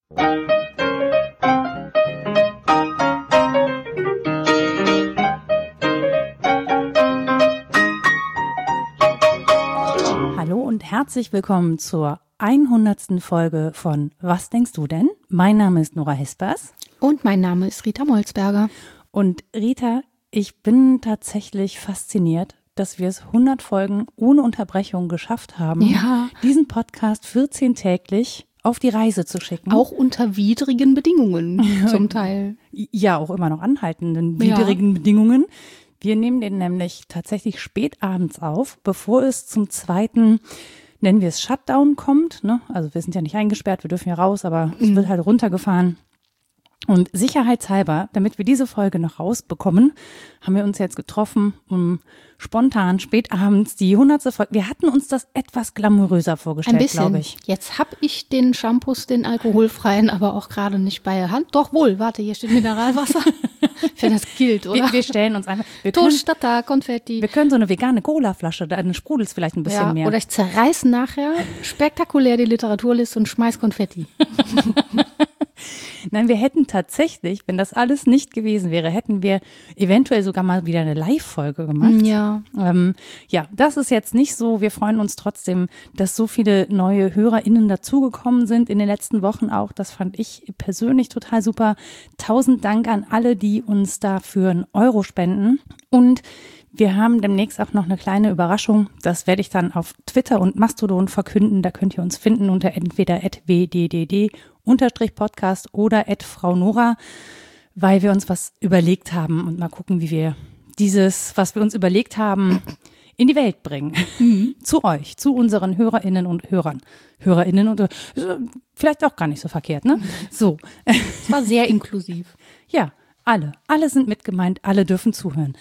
Hallo und herzlich willkommen zur 100. Folge von Was denkst du denn? Mein Name ist Nora Hespers. Und mein Name ist Rita Molzberger. Und Rita, ich bin tatsächlich fasziniert, dass wir es 100 Folgen ohne Unterbrechung geschafft haben, diesen Podcast 14-täglich auf die Reise zu schicken. Auch unter widrigen Bedingungen zum Teil. Ja, auch immer noch anhaltenden widrigen Bedingungen. Wir nehmen den nämlich tatsächlich spät abends auf, bevor es zum zweiten, nennen wir es Shutdown, kommt. Ne? Also wir sind ja nicht eingesperrt, wir dürfen ja raus, aber es wird halt runtergefahren. Und sicherheitshalber, damit wir diese Folge noch rausbekommen, haben wir uns jetzt getroffen, um spontan spät abends die 100. Folge. Wir hatten uns das etwas glamouröser vorgestellt, glaube ich. Jetzt habe ich den Shampoos, den alkoholfreien, aber auch gerade nicht bei der Hand. Doch wohl, warte, hier steht Mineralwasser. Ich finde, das gilt, oder? Wir stellen uns einfach. Tusch, Tata, Konfetti. Wir können so eine vegane Cola-Flasche, dann sprudelt es vielleicht ein bisschen mehr. Oder ich zerreiße nachher spektakulär die Literaturliste und schmeiß Konfetti. Nein, wir hätten tatsächlich, wenn das alles nicht gewesen wäre, hätten wir eventuell sogar mal wieder eine Live-Folge gemacht. Ja. Das ist jetzt nicht so. Wir freuen uns trotzdem, dass so viele neue HörerInnen dazugekommen sind in den letzten Wochen auch. Das fand ich persönlich total super. 1000 Dank an alle, die uns dafür einen Euro spenden. Und wir haben demnächst auch noch eine kleine Überraschung. Das werde ich dann auf Twitter und Mastodon verkünden. Da könnt ihr uns finden unter entweder @wddd_podcast oder @Frau Nora, weil wir uns was überlegt haben und mal gucken, wie wir dieses, was wir uns überlegt haben, in die Welt bringen. Zu euch, zu unseren HörerInnen und Hörern. HörerInnen und vielleicht auch gar nicht so verkehrt, ne? So. Es war sehr inklusiv. Ja, alle sind mitgemeint, alle dürfen zuhören.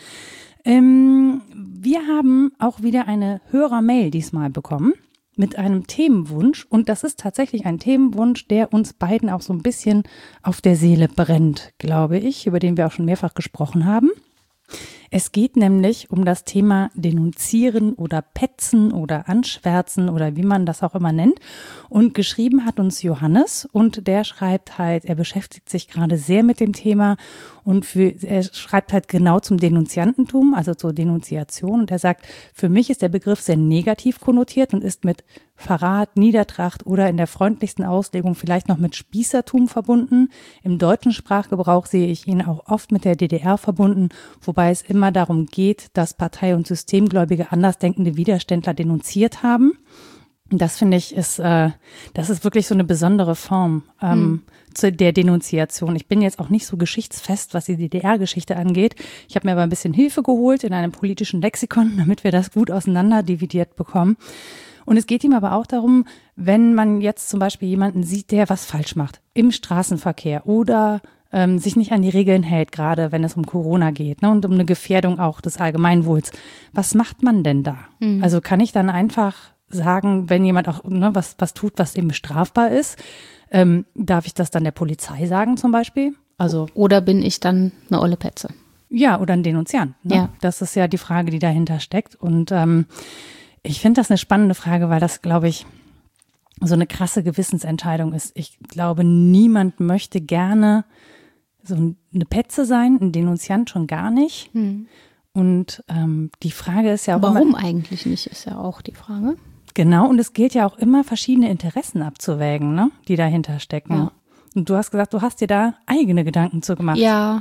Wir haben auch wieder eine Hörermail diesmal bekommen mit einem Themenwunsch und das ist tatsächlich ein Themenwunsch, der uns beiden auch so ein bisschen auf der Seele brennt, glaube ich, über den wir auch schon mehrfach gesprochen haben. Es geht nämlich um das Thema Denunzieren oder Petzen oder Anschwärzen oder wie man das auch immer nennt. Und geschrieben hat uns Johannes und der schreibt halt, er beschäftigt sich gerade sehr mit dem Thema und er schreibt halt genau zum Denunziantentum, also zur Denunziation. Und er sagt, für mich ist der Begriff sehr negativ konnotiert und ist mit Verrat, Niedertracht oder in der freundlichsten Auslegung vielleicht noch mit Spießertum verbunden. Im deutschen Sprachgebrauch sehe ich ihn auch oft mit der DDR verbunden, wobei es immer darum geht, dass Partei- und Systemgläubige andersdenkende Widerständler denunziert haben. Und das finde ich das ist wirklich so eine besondere Form zu der Denunziation. Ich bin jetzt auch nicht so geschichtsfest, was die DDR-Geschichte angeht. Ich habe mir aber ein bisschen Hilfe geholt in einem politischen Lexikon, damit wir das gut auseinander dividiert bekommen. Und es geht ihm aber auch darum, wenn man jetzt zum Beispiel jemanden sieht, der was falsch macht im Straßenverkehr oder sich nicht an die Regeln hält, gerade wenn es um Corona geht, ne, und um eine Gefährdung auch des Allgemeinwohls. Was macht man denn da? Also kann ich dann einfach sagen, wenn jemand auch was tut, was eben strafbar ist, darf ich das dann der Polizei sagen zum Beispiel? Also oder bin ich dann eine olle Petze? Ja, oder ein Denunziant. Ne? Ja. Das ist ja die Frage, die dahinter steckt. Und ich finde das eine spannende Frage, weil das, glaube ich, so eine krasse Gewissensentscheidung ist. Ich glaube, niemand möchte gerne so eine Petze sein, ein Denunziant schon gar nicht. Und die Frage ist ja auch warum eigentlich nicht, ist ja auch die Frage. Genau, und es gilt ja auch immer, verschiedene Interessen abzuwägen, ne, die dahinter stecken. Ja. Und du hast gesagt, du hast dir da eigene Gedanken zu gemacht. Ja.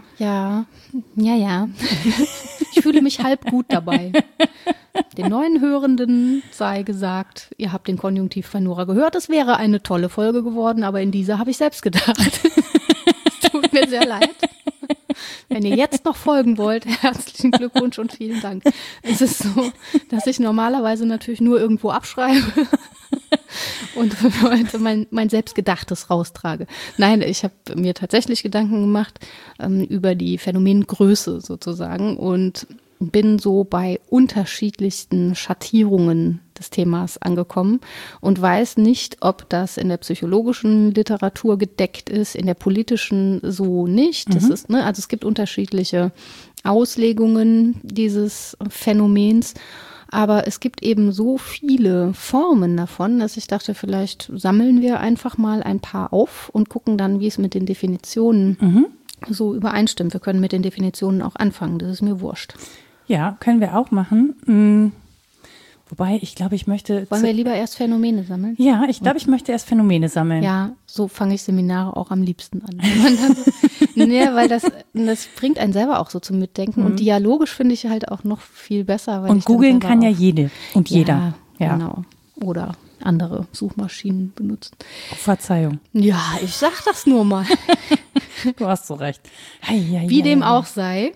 Ich fühle mich halb gut dabei. Den neuen Hörenden sei gesagt, ihr habt den Konjunktiv von Nora gehört, es wäre eine tolle Folge geworden, aber in dieser habe ich selbst gedacht. Es tut mir sehr leid. Wenn ihr jetzt noch folgen wollt, herzlichen Glückwunsch und vielen Dank. Es ist so, dass ich normalerweise natürlich nur irgendwo abschreibe und heute mein Selbstgedachtes raustrage. Nein, ich habe mir tatsächlich Gedanken gemacht über die Phänomengröße sozusagen und bin so bei unterschiedlichsten Schattierungen des Themas angekommen und weiß nicht, ob das in der psychologischen Literatur gedeckt ist, in der politischen so nicht. Das ist, also es gibt unterschiedliche Auslegungen dieses Phänomens. Aber es gibt eben so viele Formen davon, dass ich dachte, vielleicht sammeln wir einfach mal ein paar auf und gucken dann, wie es mit den Definitionen so übereinstimmt. Wir können mit den Definitionen auch anfangen, das ist mir wurscht. Ja, können wir auch machen. Wobei, ich glaube, ich möchte... Wollen wir lieber erst Phänomene sammeln? Ja, ich glaube, ich möchte erst Phänomene sammeln. Ja, so fange ich Seminare auch am liebsten an. Weil das bringt einen selber auch so zum Mitdenken. Und dialogisch finde ich halt auch noch viel besser. Weil und googeln kann ja jede und jeder. Ja, genau. Oder andere Suchmaschinen benutzen. Oh, Verzeihung. Ja, ich sag das nur mal. Du hast so recht. Wie dem auch sei.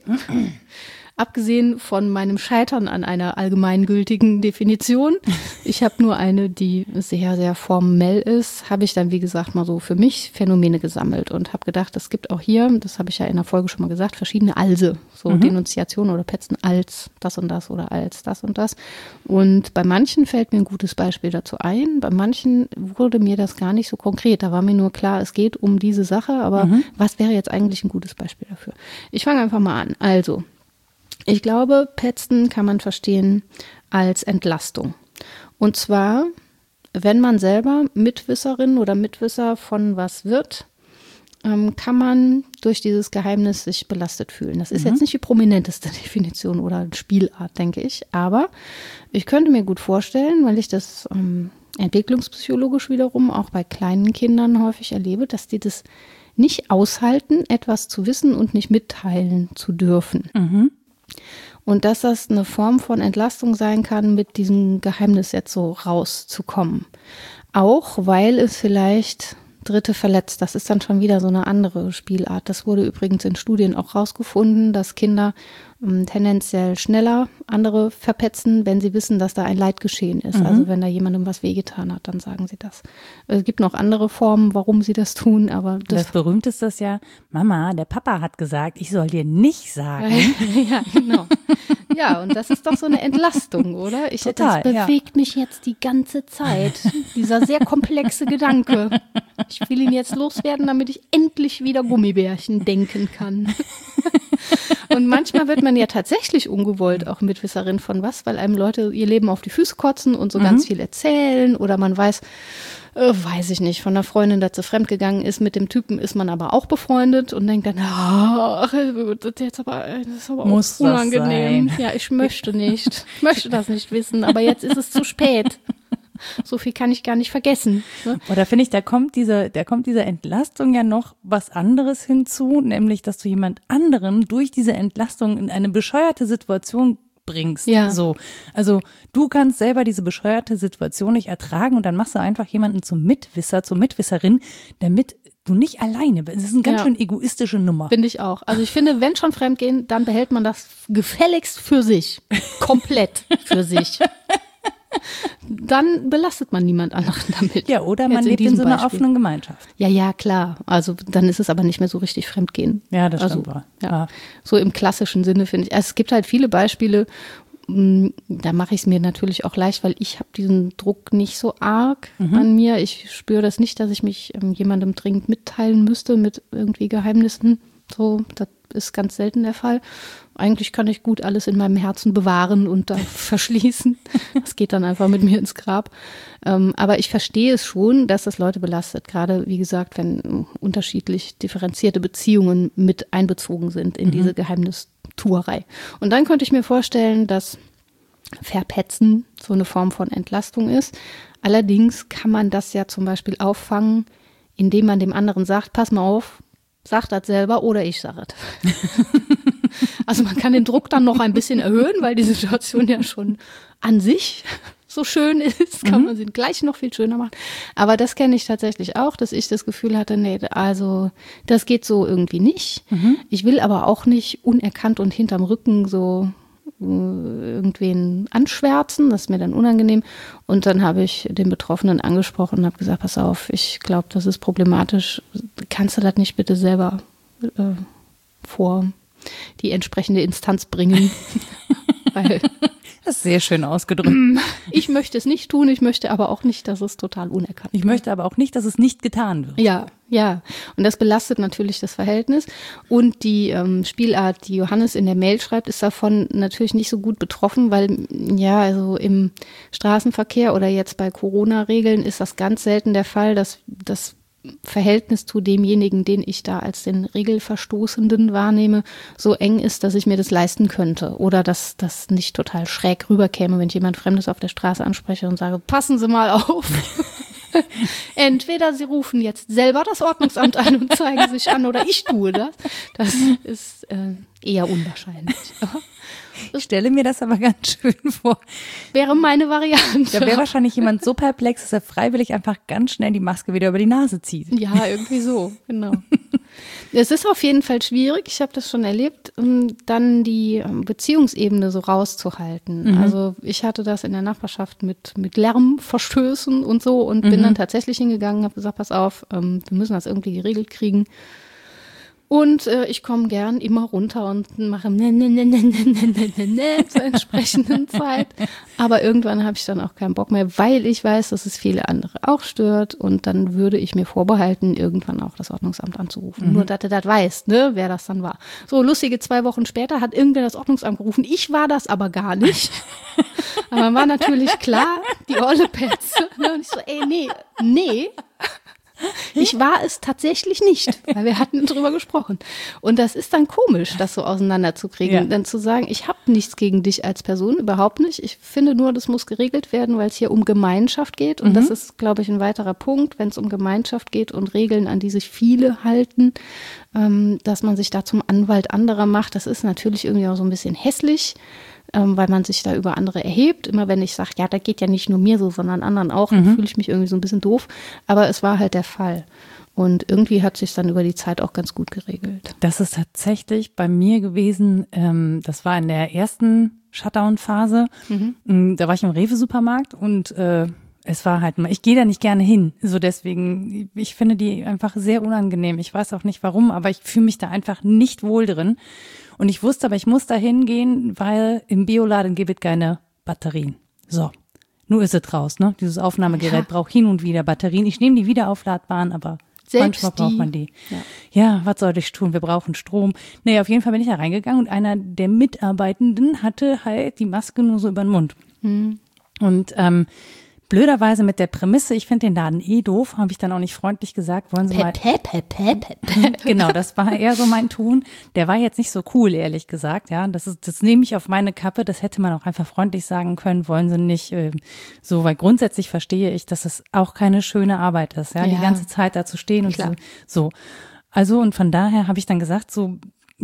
Abgesehen von meinem Scheitern an einer allgemeingültigen Definition, ich habe nur eine, die sehr, sehr formell ist, habe ich dann, wie gesagt, mal so für mich Phänomene gesammelt und habe gedacht, es gibt auch hier, das habe ich ja in der Folge schon mal gesagt, verschiedene Alse, so Denunziationen oder Petzen als das und das oder als das und das. Und bei manchen fällt mir ein gutes Beispiel dazu ein, bei manchen wurde mir das gar nicht so konkret, da war mir nur klar, es geht um diese Sache, aber was wäre jetzt eigentlich ein gutes Beispiel dafür? Ich fange einfach mal an. Also, ich glaube, Petzen kann man verstehen als Entlastung. Und zwar, wenn man selber Mitwisserin oder Mitwisser von was wird, kann man durch dieses Geheimnis sich belastet fühlen. Das ist jetzt nicht die prominenteste Definition oder Spielart, denke ich. Aber ich könnte mir gut vorstellen, weil ich das entwicklungspsychologisch wiederum auch bei kleinen Kindern häufig erlebe, dass die das nicht aushalten, etwas zu wissen und nicht mitteilen zu dürfen. Und dass das eine Form von Entlastung sein kann, mit diesem Geheimnis jetzt so rauszukommen. Auch weil es vielleicht Dritte verletzt. Das ist dann schon wieder so eine andere Spielart. Das wurde übrigens in Studien auch rausgefunden, dass Kinder tendenziell schneller andere verpetzen, wenn sie wissen, dass da ein Leid geschehen ist. Also wenn da jemandem was wehgetan hat, dann sagen sie das. Es gibt noch andere Formen, warum sie das tun, aber das Berühmteste ist ja, Mama, der Papa hat gesagt, ich soll dir nicht sagen. Ja, genau. Ja, und das ist doch so eine Entlastung, oder? Total, das bewegt mich jetzt die ganze Zeit, dieser sehr komplexe Gedanke. Ich will ihn jetzt loswerden, damit ich endlich wieder Gummibärchen denken kann. Und manchmal wird man ja tatsächlich ungewollt auch Mitwisserin von was, weil einem Leute ihr Leben auf die Füße kotzen und so ganz viel erzählen oder man weiß ich nicht, von einer Freundin, dass sie fremdgegangen ist, mit dem Typen ist man aber auch befreundet und denkt dann, ach, das ist aber Muss auch unangenehm. Das sein? Ja, ich möchte das nicht wissen, aber jetzt ist es zu spät. So viel kann ich gar nicht vergessen. Ne? Oder finde ich, da kommt diese Entlastung ja noch was anderes hinzu, nämlich, dass du jemand anderen durch diese Entlastung in eine bescheuerte Situation bringst. Ja. So. Also du kannst selber diese bescheuerte Situation nicht ertragen und dann machst du einfach jemanden zum Mitwisser, zur Mitwisserin, damit du nicht alleine bist. Das ist eine ganz schön egoistische Nummer. Finde ich auch. Also ich finde, wenn schon fremdgehen, dann behält man das gefälligst für sich. Komplett für sich. Dann belastet man niemand anderen damit. Ja, oder man lebt in so einer offenen Gemeinschaft. Ja, klar. Also dann ist es aber nicht mehr so richtig Fremdgehen. Ja, das stimmt. Ja. So im klassischen Sinne finde ich. Also es gibt halt viele Beispiele, da mache ich es mir natürlich auch leicht, weil ich habe diesen Druck nicht so arg an mir. Ich spüre das nicht, dass ich mich jemandem dringend mitteilen müsste mit irgendwie Geheimnissen. So, das ist ganz selten der Fall. Eigentlich kann ich gut alles in meinem Herzen bewahren und da verschließen. Das geht dann einfach mit mir ins Grab. Aber ich verstehe es schon, dass das Leute belastet. Gerade, wie gesagt, wenn unterschiedlich differenzierte Beziehungen mit einbezogen sind in diese Geheimnistuerei. Und dann könnte ich mir vorstellen, dass Verpetzen so eine Form von Entlastung ist. Allerdings kann man das ja zum Beispiel auffangen, indem man dem anderen sagt, pass mal auf, sag das selber oder ich sage es. Also man kann den Druck dann noch ein bisschen erhöhen, weil die Situation ja schon an sich so schön ist, kann man sie gleich noch viel schöner machen. Aber das kenne ich tatsächlich auch, dass ich das Gefühl hatte, nee, also das geht so irgendwie nicht. Ich will aber auch nicht unerkannt und hinterm Rücken so irgendwen anschwärzen, das ist mir dann unangenehm. Und dann habe ich den Betroffenen angesprochen und habe gesagt, pass auf, ich glaube, das ist problematisch. Kannst du das nicht bitte selber vor die entsprechende Instanz bringen? Weil Das ist sehr schön ausgedrückt. Ich möchte es nicht tun, ich möchte aber auch nicht, dass es total unerkannt Ich möchte aber auch nicht, dass es nicht getan wird. Ja, ja. Und das belastet natürlich das Verhältnis. Und die Spielart, die Johannes in der Mail schreibt, ist davon natürlich nicht so gut betroffen, weil ja, also im Straßenverkehr oder jetzt bei Corona-Regeln ist das ganz selten der Fall, dass das Verhältnis zu demjenigen, den ich da als den Regelverstoßenden wahrnehme, so eng ist, dass ich mir das leisten könnte. Oder dass das nicht total schräg rüberkäme, wenn ich jemand Fremdes auf der Straße anspreche und sage, passen Sie mal auf. Entweder Sie rufen jetzt selber das Ordnungsamt an und zeigen sich an oder ich tue das. Das ist eher unwahrscheinlich. Ich stelle mir das aber ganz schön vor. Wäre meine Variante. Da wäre wahrscheinlich jemand so perplex, dass er freiwillig einfach ganz schnell die Maske wieder über die Nase zieht. Ja, irgendwie so, genau. Es ist auf jeden Fall schwierig, ich habe das schon erlebt, dann die Beziehungsebene so rauszuhalten. Also ich hatte das in der Nachbarschaft mit Lärmverstößen und so und bin dann tatsächlich hingegangen, habe gesagt, pass auf, wir müssen das irgendwie geregelt kriegen. Und ich komme gern immer runter und mache zur entsprechenden Zeit. Aber irgendwann habe ich dann auch keinen Bock mehr, weil ich weiß, dass es viele andere auch stört. Und dann würde ich mir vorbehalten, irgendwann auch das Ordnungsamt anzurufen. Nur, dass du das weißt, ne, wer das dann war. So, lustige 2 Wochen später hat irgendwer das Ordnungsamt gerufen. Ich war das aber gar nicht. Aber war natürlich klar, die olle Petze. Ne? Und ich so, nee. Ich war es tatsächlich nicht, weil wir hatten drüber gesprochen. Und das ist dann komisch, das so auseinanderzukriegen. Ja. Dann zu sagen, ich habe nichts gegen dich als Person, überhaupt nicht. Ich finde nur, das muss geregelt werden, weil es hier um Gemeinschaft geht. Und das ist, glaube ich, ein weiterer Punkt, wenn es um Gemeinschaft geht und Regeln, an die sich viele halten, dass man sich da zum Anwalt anderer macht. Das ist natürlich irgendwie auch so ein bisschen hässlich, weil man sich da über andere erhebt. Immer wenn ich sage, ja, da geht ja nicht nur mir so, sondern anderen auch, dann fühle ich mich irgendwie so ein bisschen doof. Aber es war halt der Fall. Und irgendwie hat sich dann über die Zeit auch ganz gut geregelt. Das ist tatsächlich bei mir gewesen, das war in der ersten Shutdown-Phase. Da war ich im Rewe-Supermarkt und es war halt, ich gehe da nicht gerne hin. So deswegen, ich finde die einfach sehr unangenehm. Ich weiß auch nicht warum, aber ich fühle mich da einfach nicht wohl drin. Und ich wusste aber, ich muss da hingehen, weil im Bioladen gibt es keine Batterien. So, nur ist es raus, ne? Dieses Aufnahmegerät braucht hin und wieder Batterien. Ich nehme die wieder aufladbaren, aber selbst manchmal braucht man die. Ja, was soll ich tun? Wir brauchen Strom. Nee, auf jeden Fall bin ich da reingegangen und einer der Mitarbeitenden hatte halt die Maske nur so über den Mund. Und blöderweise mit der Prämisse, ich finde den Laden doof, habe ich dann auch nicht freundlich gesagt, wollen Sie mal. Genau, das war eher so mein Ton. Der war jetzt nicht so cool, ehrlich gesagt, ja. Das nehme ich auf meine Kappe, das hätte man auch einfach freundlich sagen können, wollen Sie nicht so, weil grundsätzlich verstehe ich, dass es auch keine schöne Arbeit ist, ja, die ganze Zeit da zu stehen und so. Also und von daher habe ich dann gesagt, so,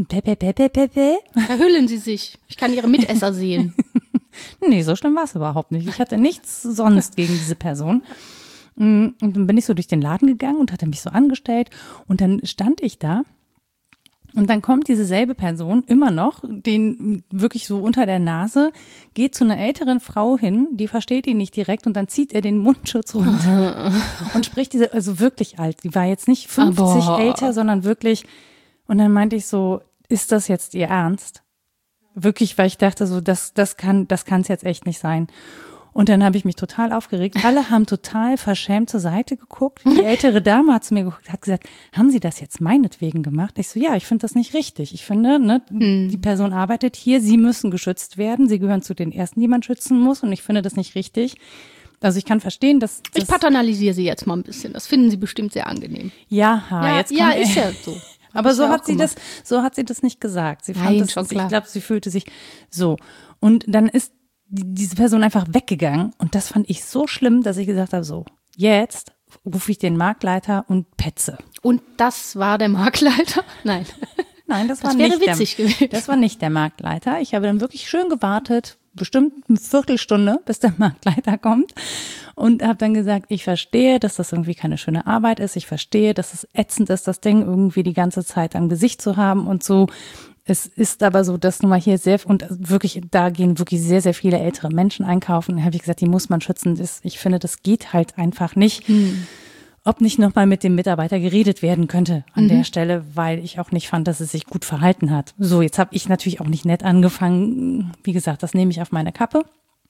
Verhüllen Sie sich, ich kann Ihre Mitesser sehen. Nee, so schlimm war es überhaupt nicht. Ich hatte nichts sonst gegen diese Person. Und dann bin ich so durch den Laden gegangen und hatte mich so angestellt. Und dann stand ich da und dann kommt diese selbe Person immer noch, den wirklich so unter der Nase, geht zu einer älteren Frau hin, die versteht ihn nicht direkt und dann zieht er den Mundschutz runter und spricht diese, also wirklich alt. Die war jetzt nicht 50 älter, sondern wirklich. Und dann meinte ich so, ist das jetzt Ihr Ernst? Wirklich, weil ich dachte so, das kann es jetzt echt nicht sein. Und dann habe ich mich total aufgeregt. Alle haben total verschämt zur Seite geguckt. Die ältere Dame hat zu mir geguckt, hat gesagt, haben Sie das jetzt meinetwegen gemacht? Ich so, ja, ich finde das nicht richtig. Ich finde, ne, die Person arbeitet hier, Sie müssen geschützt werden. Sie gehören zu den Ersten, die man schützen muss. Und ich finde das nicht richtig. Also ich kann verstehen, dass ich paternalisiere Sie jetzt mal ein bisschen. Das finden Sie bestimmt sehr angenehm. Jetzt ja, ist ja so. Aber so hat sie das nicht gesagt. Sie fand das, ich glaube, sie fühlte sich so. Und dann ist diese Person einfach weggegangen. Und das fand ich so schlimm, dass ich gesagt habe, so, jetzt rufe ich den Marktleiter und petze. Und das war der Marktleiter? Nein. Nein, das war nicht der Marktleiter. Ich habe dann wirklich schön gewartet, bestimmt eine Viertelstunde, bis der Marktleiter kommt. Und habe dann gesagt, ich verstehe, dass das irgendwie keine schöne Arbeit ist. Ich verstehe, dass es ätzend ist, das Ding irgendwie die ganze Zeit am Gesicht zu haben und so. Es ist aber so, dass nun mal hier da gehen wirklich sehr, sehr viele ältere Menschen einkaufen. Da habe ich gesagt, die muss man schützen. Ich finde, das geht halt einfach nicht. ob nicht nochmal mit dem Mitarbeiter geredet werden könnte an der Stelle, weil ich auch nicht fand, dass es sich gut verhalten hat. So, jetzt habe ich natürlich auch nicht nett angefangen. Wie gesagt, das nehme ich auf meine Kappe.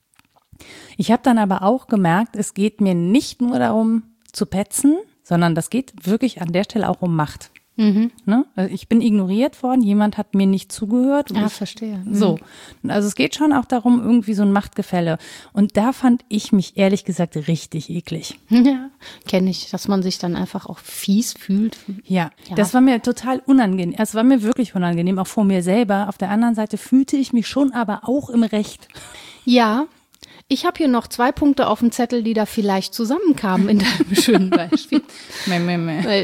Ich habe dann aber auch gemerkt, es geht mir nicht nur darum zu petzen, sondern das geht wirklich an der Stelle auch um Macht. Ne? Also ich bin ignoriert worden, jemand hat mir nicht zugehört. Verstehe. So, also es geht schon auch darum, irgendwie so ein Machtgefälle. Und da fand ich mich ehrlich gesagt richtig eklig. Ja, kenne ich, dass man sich dann einfach auch fies fühlt. Ja, das war mir total unangenehm. Es war mir wirklich unangenehm, auch vor mir selber. Auf der anderen Seite fühlte ich mich schon aber auch im Recht. Ja, ich habe hier noch 2 Punkte auf dem Zettel, die da vielleicht zusammenkamen in deinem schönen Beispiel. Weil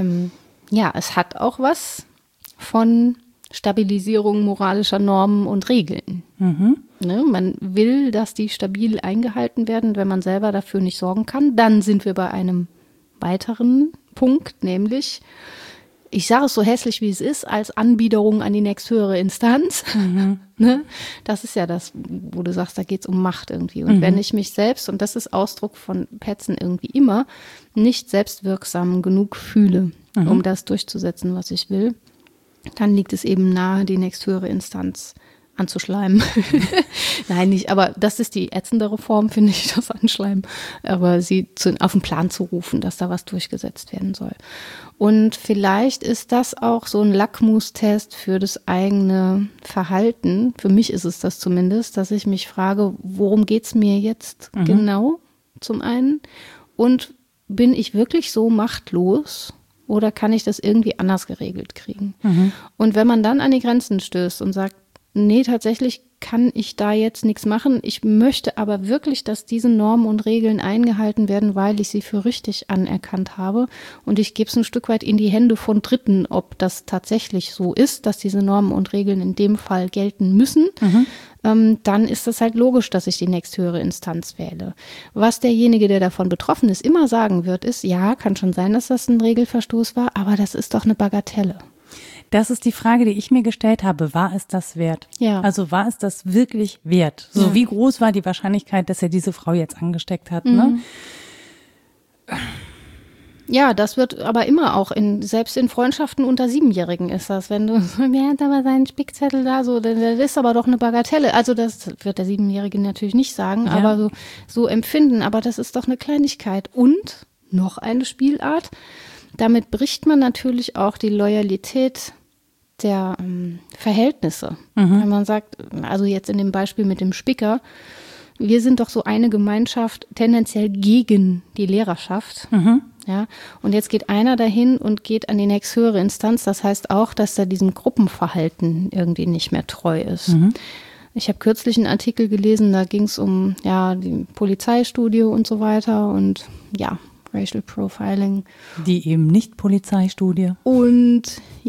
es hat auch was von Stabilisierung moralischer Normen und Regeln. Ne, man will, dass die stabil eingehalten werden, wenn man selber dafür nicht sorgen kann. Dann sind wir bei einem weiteren Punkt, nämlich, ich sage es so hässlich, wie es ist, als Anbiederung an die nächsthöhere Instanz. Ne? Das ist ja das, wo du sagst, da geht es um Macht irgendwie. Und wenn ich mich selbst, und das ist Ausdruck von Petzen irgendwie immer, nicht selbstwirksam genug fühle, um das durchzusetzen, was ich will, dann liegt es eben nahe, die nächsthöhere Instanz anzuschleimen. Nein, nicht, aber das ist die ätzendere Form, finde ich, das Anschleimen. Aber sie auf den Plan zu rufen, dass da was durchgesetzt werden soll. Und vielleicht ist das auch so ein Lackmustest für das eigene Verhalten. Für mich ist es das zumindest, dass ich mich frage, worum geht's mir jetzt genau zum einen? Und bin ich wirklich so machtlos? Oder kann ich das irgendwie anders geregelt kriegen? Und wenn man dann an die Grenzen stößt und sagt, nee, tatsächlich kann ich da jetzt nichts machen. Ich möchte aber wirklich, dass diese Normen und Regeln eingehalten werden, weil ich sie für richtig anerkannt habe. Und ich gebe es ein Stück weit in die Hände von Dritten, ob das tatsächlich so ist, dass diese Normen und Regeln in dem Fall gelten müssen. Dann ist es halt logisch, dass ich die nächsthöhere Instanz wähle. Was derjenige, der davon betroffen ist, immer sagen wird, ist, ja, kann schon sein, dass das ein Regelverstoß war, aber das ist doch eine Bagatelle. Das ist die Frage, die ich mir gestellt habe. War es das wert? Ja. Also war es das wirklich wert? So wie groß war die Wahrscheinlichkeit, dass er diese Frau jetzt angesteckt hat? Ne? Ja, das wird aber immer auch selbst in Freundschaften unter 7-Jährigen ist das, wenn du, wer hat aber seinen Spickzettel da, so, das ist aber doch eine Bagatelle. Also das wird der 7-Jährige natürlich nicht sagen, aber so empfinden. Aber das ist doch eine Kleinigkeit. Und noch eine Spielart. Damit bricht man natürlich auch die Loyalität der Verhältnisse. Wenn man sagt, also jetzt in dem Beispiel mit dem Spicker, wir sind doch so eine Gemeinschaft tendenziell gegen die Lehrerschaft. Ja, und jetzt geht einer dahin und geht an die nächsthöhere Instanz. Das heißt auch, dass er diesem Gruppenverhalten irgendwie nicht mehr treu ist. Ich habe kürzlich einen Artikel gelesen, da ging es um die Polizeistudie und so weiter und Racial Profiling. Die eben nicht Polizeistudie. Und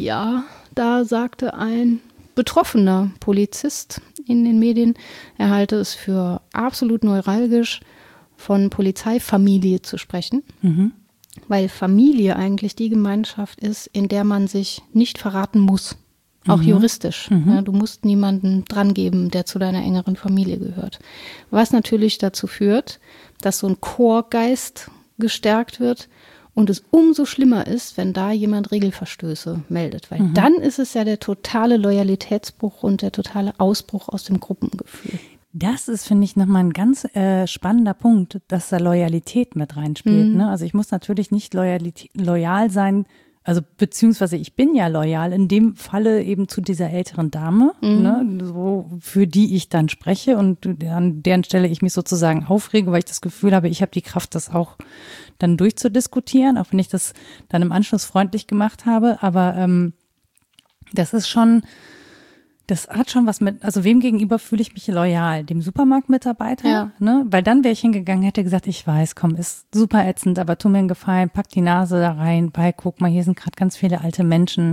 da sagte ein betroffener Polizist in den Medien, er halte es für absolut neuralgisch, von Polizeifamilie zu sprechen, weil Familie eigentlich die Gemeinschaft ist, in der man sich nicht verraten muss, auch juristisch. Ja, du musst niemanden drangeben, der zu deiner engeren Familie gehört. Was natürlich dazu führt, dass so ein Chorgeist gestärkt wird und es umso schlimmer ist, wenn da jemand Regelverstöße meldet, weil dann ist es ja der totale Loyalitätsbruch und der totale Ausbruch aus dem Gruppengefühl. Das ist, finde ich, nochmal ein ganz spannender Punkt, dass da Loyalität mit reinspielt. Ne? Also ich muss natürlich nicht loyal sein, also beziehungsweise ich bin ja loyal, in dem Falle eben zu dieser älteren Dame, ne, so, für die ich dann spreche und an deren Stelle ich mich sozusagen aufrege, weil ich das Gefühl habe, ich habe die Kraft, das auch dann durchzudiskutieren, auch wenn ich das dann im Anschluss freundlich gemacht habe. Aber das ist schon, das hat schon was mit, also wem gegenüber fühle ich mich loyal? Dem Supermarktmitarbeiter? Ja. Ne? Weil dann wäre ich hingegangen, hätte gesagt, ich weiß, komm, ist super ätzend, aber tu mir einen Gefallen, pack die Nase da rein, guck mal, hier sind gerade ganz viele alte Menschen.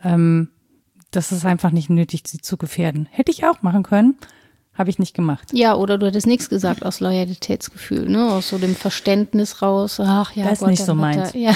Das ist einfach nicht nötig, sie zu gefährden. Hätte ich auch machen können, habe ich nicht gemacht. Ja, oder du hättest nichts gesagt aus Loyalitätsgefühl, ne? Aus so dem Verständnis raus. Ach ja, das ist nicht so meins. Ja.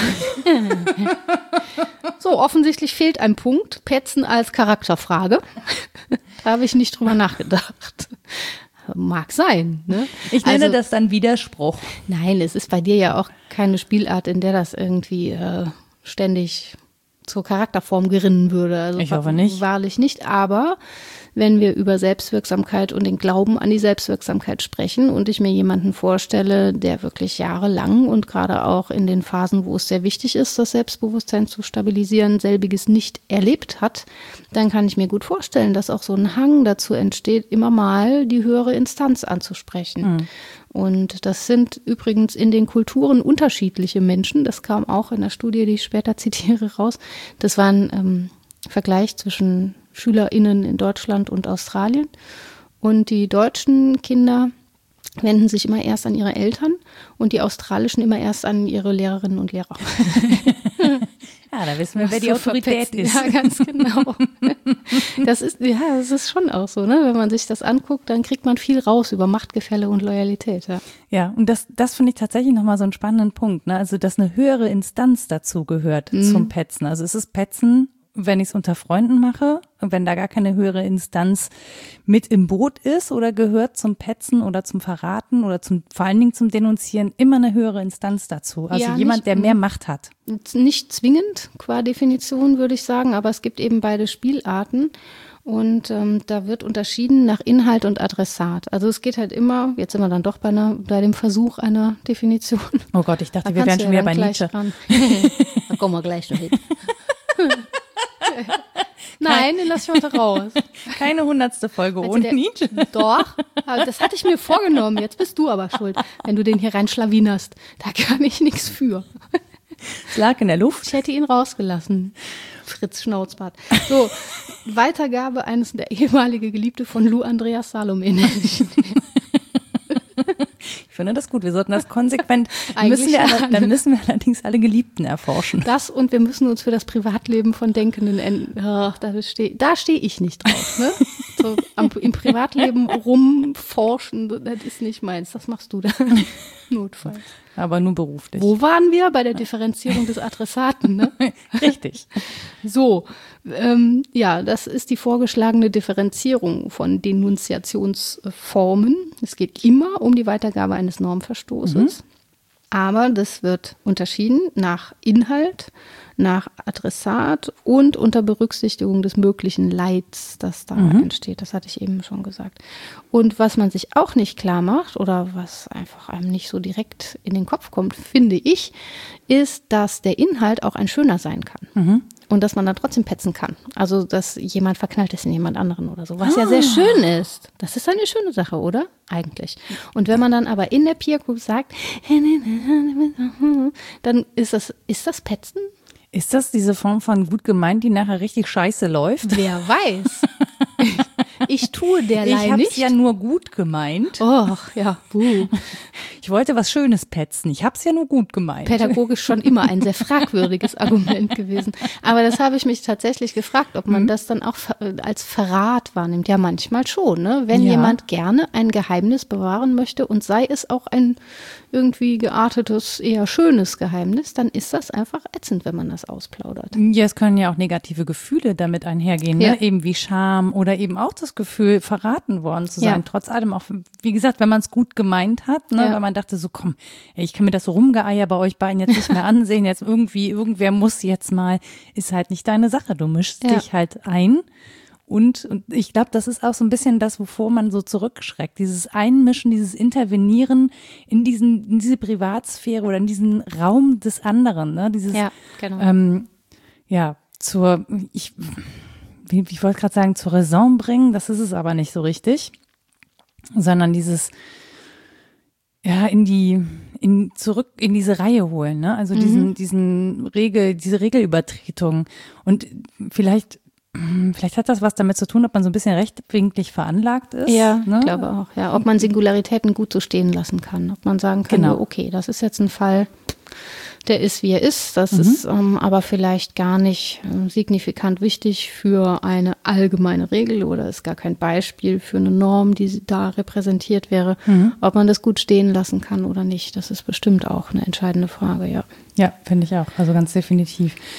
So, offensichtlich fehlt ein Punkt. Petzen als Charakterfrage. Da habe ich nicht drüber nachgedacht. mag sein. Ne? Ich nenne das dann Widerspruch. Nein, es ist bei dir ja auch keine Spielart, in der das irgendwie ständig zur Charakterform gerinnen würde. Also ich hoffe nicht. Wahrlich nicht, aber wenn wir über Selbstwirksamkeit und den Glauben an die Selbstwirksamkeit sprechen und ich mir jemanden vorstelle, der wirklich jahrelang und gerade auch in den Phasen, wo es sehr wichtig ist, das Selbstbewusstsein zu stabilisieren, selbiges nicht erlebt hat, dann kann ich mir gut vorstellen, dass auch so ein Hang dazu entsteht, immer mal die höhere Instanz anzusprechen. Und das sind übrigens in den Kulturen unterschiedliche Menschen. Das kam auch in der Studie, die ich später zitiere, raus. Das war ein Vergleich zwischen SchülerInnen in Deutschland und Australien. Und die deutschen Kinder wenden sich immer erst an ihre Eltern und die australischen immer erst an ihre Lehrerinnen und Lehrer. Ja, da wissen wir, wer die Autorität ist. Ja, ganz genau. Das ist schon auch so, ne? Wenn man sich das anguckt, dann kriegt man viel raus über Machtgefälle und Loyalität. Ja, und das finde ich tatsächlich nochmal so einen spannenden Punkt, ne? Also, dass eine höhere Instanz dazu gehört zum Petzen. Also, es ist Petzen, wenn ich es unter Freunden mache, wenn da gar keine höhere Instanz mit im Boot ist, oder gehört zum Petzen oder zum Verraten oder vor allen Dingen zum Denunzieren immer eine höhere Instanz dazu. Also ja, jemand, der mehr Macht hat. Nicht zwingend qua Definition, würde ich sagen, aber es gibt eben beide Spielarten. Und da wird unterschieden nach Inhalt und Adressat. Also es geht halt immer, jetzt sind wir dann doch bei dem Versuch einer Definition. Oh Gott, ich dachte, wir wären schon wieder bei Nietzsche. Da kommen wir gleich noch hin. Nein, den lass ich heute raus. Keine 100. Folge ohne Nietzsche. Doch, aber das hatte ich mir vorgenommen. Jetzt bist du aber schuld, wenn du den hier reinschlawinerst. Da kann ich nichts für. Es lag in der Luft. Ich hätte ihn rausgelassen. Fritz Schnauzbart. So, Weitergabe eines der ehemalige Geliebte von Lou Andreas Salome. Ich finde das gut. Wir sollten das konsequent, dann müssen wir allerdings alle Geliebten erforschen. Das, und wir müssen uns für das Privatleben von Denkenden da stehe ich nicht drauf. Ne? So, im Privatleben rumforschen, das ist nicht meins. Das machst du dann. Notfalls. Aber nur beruflich. Wo waren wir? Bei der Differenzierung des Adressaten, ne? Richtig. So, ja, das ist die vorgeschlagene Differenzierung von Denunziationsformen. Es geht immer um die Weitergabe eines Normverstoßes. Aber das wird unterschieden nach Inhalt, nach Adressat und unter Berücksichtigung des möglichen Leids, das da entsteht. Das hatte ich eben schon gesagt. Und was man sich auch nicht klar macht oder was einfach einem nicht so direkt in den Kopf kommt, finde ich, ist, dass der Inhalt auch ein schöner sein kann. Und dass man dann trotzdem petzen kann. Also, dass jemand verknallt ist in jemand anderen oder so. Was ja sehr schön ist. Das ist eine schöne Sache, oder? Eigentlich. Und wenn man dann aber in der Peer Group sagt, dann ist das Petzen? Ist das diese Form von gut gemeint, die nachher richtig scheiße läuft? Wer weiß. Ich tue derlei nicht. Ich hab's ja nur gut gemeint. Och, ja, Ich wollte was Schönes petzen. Ich hab's ja nur gut gemeint. Pädagogisch schon immer ein sehr fragwürdiges Argument gewesen. Aber das habe ich mich tatsächlich gefragt, ob man das dann auch als Verrat wahrnimmt. Ja, manchmal schon, ne? Wenn jemand gerne ein Geheimnis bewahren möchte und sei es auch ein irgendwie geartetes, eher schönes Geheimnis, dann ist das einfach ätzend, wenn man das ausplaudert. Ja, es können ja auch negative Gefühle damit einhergehen, ne? Eben wie Scham oder eben auch das Gefühl, verraten worden zu sein. Trotz allem auch, wie gesagt, wenn man es gut gemeint hat, ne? Weil man dachte so, komm, ich kann mir das so Rumgeeier bei euch beiden jetzt nicht mehr ansehen, jetzt irgendwer muss jetzt mal, ist halt nicht deine Sache, du mischst dich halt ein. Und ich glaube, das ist auch so ein bisschen das, wovor man so zurückschreckt. Dieses Einmischen, dieses Intervenieren in diese Privatsphäre oder in diesen Raum des anderen. Ne? Dieses, genau. Ich wollte gerade sagen, zur Raison bringen, das ist es aber nicht so richtig. Sondern dieses, zurück in diese Reihe holen. Ne? Also diese Regelübertretung. Und vielleicht hat das was damit zu tun, ob man so ein bisschen rechtwinklig veranlagt ist. Ja, ne? Ich glaube auch. Ja, ob man Singularitäten gut so stehen lassen kann. Ob man sagen kann, okay, das ist jetzt ein Fall, der ist, wie er ist. Das ist aber vielleicht gar nicht signifikant wichtig für eine allgemeine Regel oder ist gar kein Beispiel für eine Norm, die da repräsentiert wäre. Ob man das gut stehen lassen kann oder nicht, das ist bestimmt auch eine entscheidende Frage, ja. Ja, finde ich auch. Also ganz definitiv.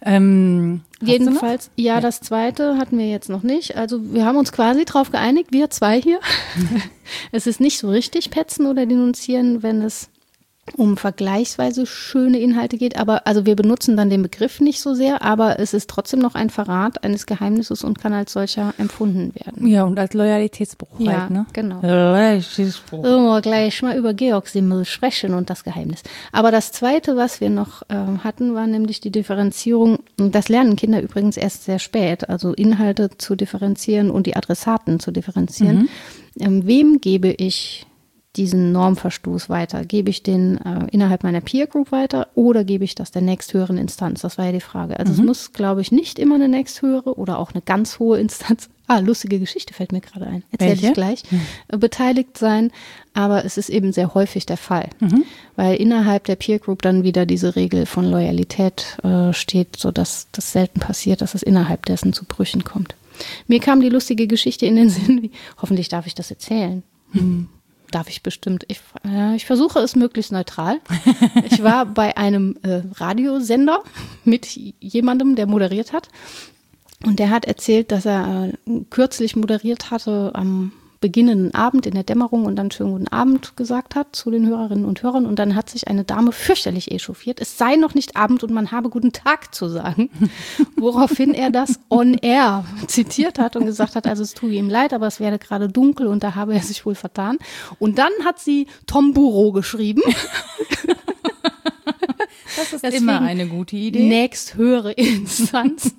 Jedenfalls, ja, das zweite hatten wir jetzt noch nicht. Also wir haben uns quasi drauf geeinigt, wir zwei hier. Es ist nicht so richtig petzen oder denunzieren, wenn es um vergleichsweise schöne Inhalte geht, aber also wir benutzen dann den Begriff nicht so sehr, aber es ist trotzdem noch ein Verrat eines Geheimnisses und kann als solcher empfunden werden. Ja, und als Loyalitätsbruch Ja, halt, ne? genau. Loyalitätsbruch. So, wir gleich mal über Georg Simmel sprechen und das Geheimnis. Aber das Zweite, was wir noch hatten, war nämlich die Differenzierung. Und das lernen Kinder übrigens erst sehr spät, also Inhalte zu differenzieren und die Adressaten zu differenzieren. Wem gebe ich diesen Normverstoß weiter? Gebe ich den innerhalb meiner Peer Group weiter oder gebe ich das der nächsthöheren Instanz? Das war ja die Frage. Also es muss, glaube ich, nicht immer eine nächsthöhere oder auch eine ganz hohe Instanz, lustige Geschichte fällt mir gerade ein, erzähle ich gleich, beteiligt sein, aber es ist eben sehr häufig der Fall, weil innerhalb der Peer Group dann wieder diese Regel von Loyalität steht, sodass das selten passiert, dass es innerhalb dessen zu Brüchen kommt. Mir kam die lustige Geschichte in den Sinn, hoffentlich darf ich das erzählen. Darf ich bestimmt. Ich versuche es möglichst neutral. Ich war bei einem Radiosender mit jemandem, der moderiert hat. Und der hat erzählt, dass er kürzlich moderiert hatte am beginnenden Abend in der Dämmerung und dann schönen guten Abend gesagt hat zu den Hörerinnen und Hörern. Und dann hat sich eine Dame fürchterlich echauffiert. Es sei noch nicht Abend und man habe guten Tag zu sagen. Woraufhin er das on air zitiert hat und gesagt hat, also es tue ihm leid, aber es werde gerade dunkel und da habe er sich wohl vertan. Und dann hat sie Tom Burrow geschrieben. Das ist immer eine gute Idee. Nächsthöhere Instanz.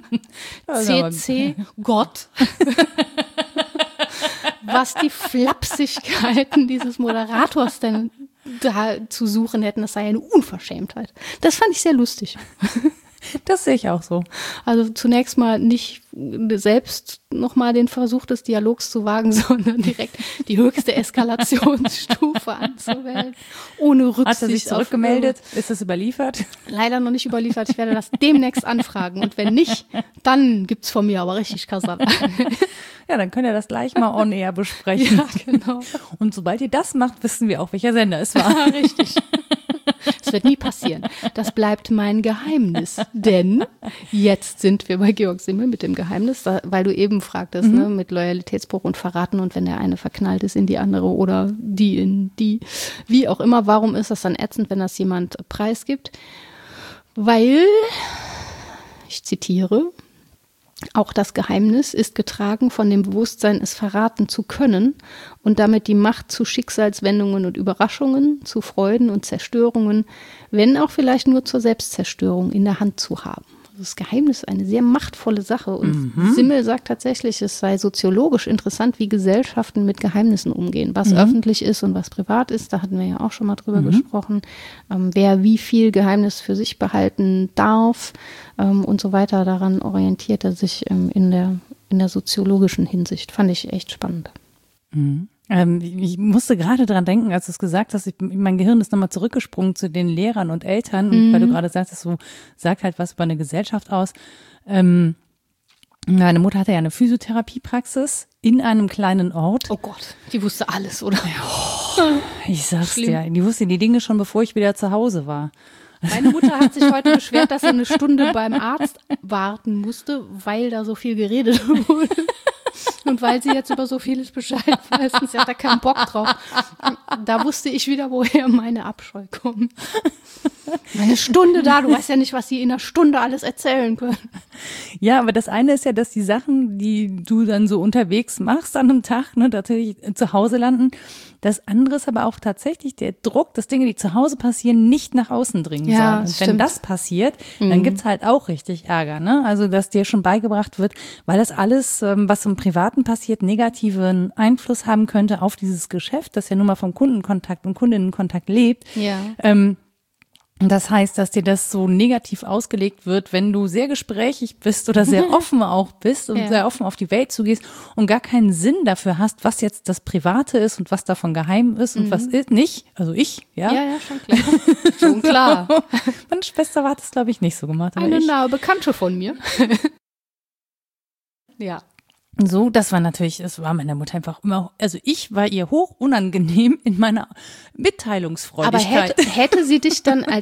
CC Gott. Was die Flapsigkeiten dieses Moderators denn da zu suchen hätten, das sei eine Unverschämtheit. Das fand ich sehr lustig. Das sehe ich auch so. Also zunächst mal nicht selbst nochmal den Versuch des Dialogs zu wagen, sondern direkt die höchste Eskalationsstufe anzuwählen. Ohne Rücksicht. Hat er sich zurückgemeldet? Ist das überliefert? Leider noch nicht überliefert. Ich werde das demnächst anfragen. Und wenn nicht, dann gibt's von mir aber richtig Kasala. Ja, dann könnt ihr das gleich mal on air besprechen. Ja, genau. Und sobald ihr das macht, wissen wir auch, welcher Sender es war. Richtig. Das wird nie passieren. Das bleibt mein Geheimnis. Denn jetzt sind wir bei Georg Simmel mit dem Geheimnis, weil du eben fragtest, ne, mit Loyalitätsbruch und Verraten und wenn der eine verknallt ist in die andere oder die in die, wie auch immer, warum ist das dann ätzend, wenn das jemand preisgibt? Weil, ich zitiere, auch das Geheimnis ist getragen von dem Bewusstsein, es verraten zu können und damit die Macht zu Schicksalswendungen und Überraschungen, zu Freuden und Zerstörungen, wenn auch vielleicht nur zur Selbstzerstörung in der Hand zu haben. Das Geheimnis ist eine sehr machtvolle Sache und Simmel sagt tatsächlich, es sei soziologisch interessant, wie Gesellschaften mit Geheimnissen umgehen, was öffentlich ist und was privat ist. Da hatten wir ja auch schon mal drüber gesprochen, wer wie viel Geheimnis für sich behalten darf und so weiter. Daran orientiert er sich in der soziologischen Hinsicht. Fand ich echt spannend. Ich musste gerade dran denken, als du es gesagt hast, mein Gehirn ist nochmal zurückgesprungen zu den Lehrern und Eltern, und weil du gerade sagst, so sagt halt was über eine Gesellschaft aus. Meine Mutter hatte ja eine Physiotherapiepraxis in einem kleinen Ort. Oh Gott, die wusste alles, oder? Ich sag's dir, die wusste die Dinge schon, bevor ich wieder zu Hause war. Meine Mutter hat sich heute beschwert, dass sie eine Stunde beim Arzt warten musste, weil da so viel geredet wurde. Und weil sie jetzt über so vieles Bescheid weiß, sie hat da keinen Bock drauf. Da wusste ich wieder, woher meine Abscheu kommt. Eine Stunde da, du weißt ja nicht, was sie in einer Stunde alles erzählen können. Ja, aber das eine ist ja, dass die Sachen, die du dann so unterwegs machst an einem Tag, ne, tatsächlich zu Hause landen. Das andere ist aber auch tatsächlich der Druck, dass Dinge, die zu Hause passieren, nicht nach außen dringen Ja, sollen. Und wenn stimmt. das passiert, dann gibt's halt auch richtig Ärger, ne? Also, dass dir schon beigebracht wird, weil das alles, was im Privaten passiert, negativen Einfluss haben könnte auf dieses Geschäft, das ja nun mal vom Kundenkontakt und Kundinnenkontakt lebt. Ja. Das heißt, dass dir das so negativ ausgelegt wird, wenn du sehr gesprächig bist oder sehr offen auch bist und sehr offen auf die Welt zugehst und gar keinen Sinn dafür hast, was jetzt das Private ist und was davon geheim ist und was ist nicht. Also ich, ja. Ja, schon klar. Schon klar. Meine Schwester hat das, glaube ich, nicht so gemacht. Aber Eine ich, nahe Bekannte von mir. Ja. so, das war meiner Mutter einfach immer, also ich war ihr hoch unangenehm in meiner Aber Mitteilungsfreudigkeit. hätte sie dich dann als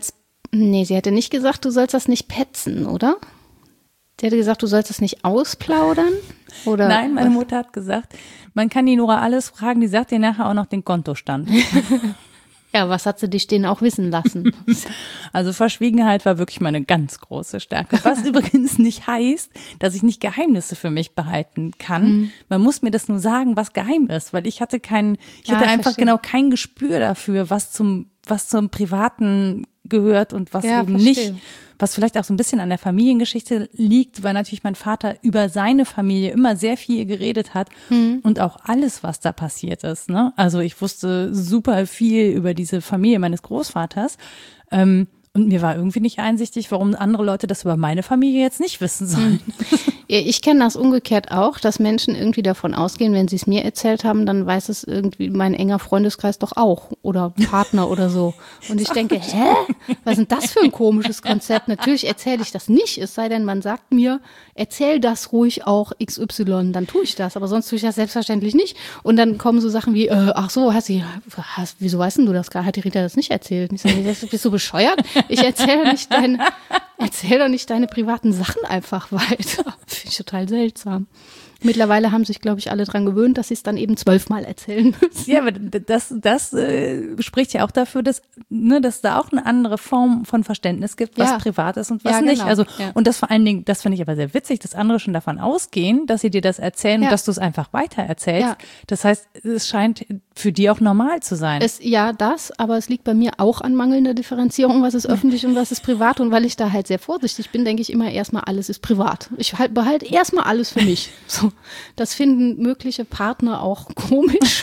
Nee, sie hätte nicht gesagt, du sollst das nicht petzen, oder? Sie hätte gesagt, du sollst das nicht ausplaudern? Oder Nein, meine Mutter hat gesagt, man kann die Nora alles fragen, die sagt dir nachher auch noch den Kontostand. Ja, was hat sie dich denen auch wissen lassen? Also Verschwiegenheit war wirklich meine ganz große Stärke. Was übrigens nicht heißt, dass ich nicht Geheimnisse für mich behalten kann. Man muss mir das nur sagen, was geheim ist, weil ich hatte einfach genau kein Gespür dafür, was zum Privaten gehört und was eben nicht. Was vielleicht auch so ein bisschen an der Familiengeschichte liegt, weil natürlich mein Vater über seine Familie immer sehr viel geredet hat und auch alles, was da passiert ist. Ne? Also ich wusste super viel über diese Familie meines Großvaters. Und mir war irgendwie nicht einsichtig, warum andere Leute das über meine Familie jetzt nicht wissen sollen. Ich kenne das umgekehrt auch, dass Menschen irgendwie davon ausgehen, wenn sie es mir erzählt haben, dann weiß es irgendwie mein enger Freundeskreis doch auch oder Partner oder so. Und ich denke, was ist denn das für ein komisches Konzept? Natürlich erzähle ich das nicht, es sei denn, man sagt mir, erzähl das ruhig auch XY, dann tue ich das, aber sonst tue ich das selbstverständlich nicht. Und dann kommen so Sachen wie, ach so, wieso weißt denn du das gar? Hat die Rita das nicht erzählt? Und ich sage, bist du bescheuert? Ich erzähle doch nicht deine privaten Sachen einfach weiter. Finde ich total seltsam. Mittlerweile haben sich, glaube ich, alle dran gewöhnt, dass sie es dann eben 12-mal erzählen müssen. Ja, aber das spricht ja auch dafür, dass da auch eine andere Form von Verständnis gibt, was privat ist und was nicht. Genau. Also, und das vor allen Dingen, das finde ich aber sehr witzig, dass andere schon davon ausgehen, dass sie dir das erzählen und dass du es einfach weiter erzählst. Ja. Das heißt, es scheint für die auch normal zu sein. Aber es liegt bei mir auch an mangelnder Differenzierung, was ist öffentlich und was ist privat. Und weil ich da halt sehr vorsichtig bin, denke ich immer erstmal, alles ist privat. Ich behalte erstmal alles für mich. So, das finden mögliche Partner auch komisch,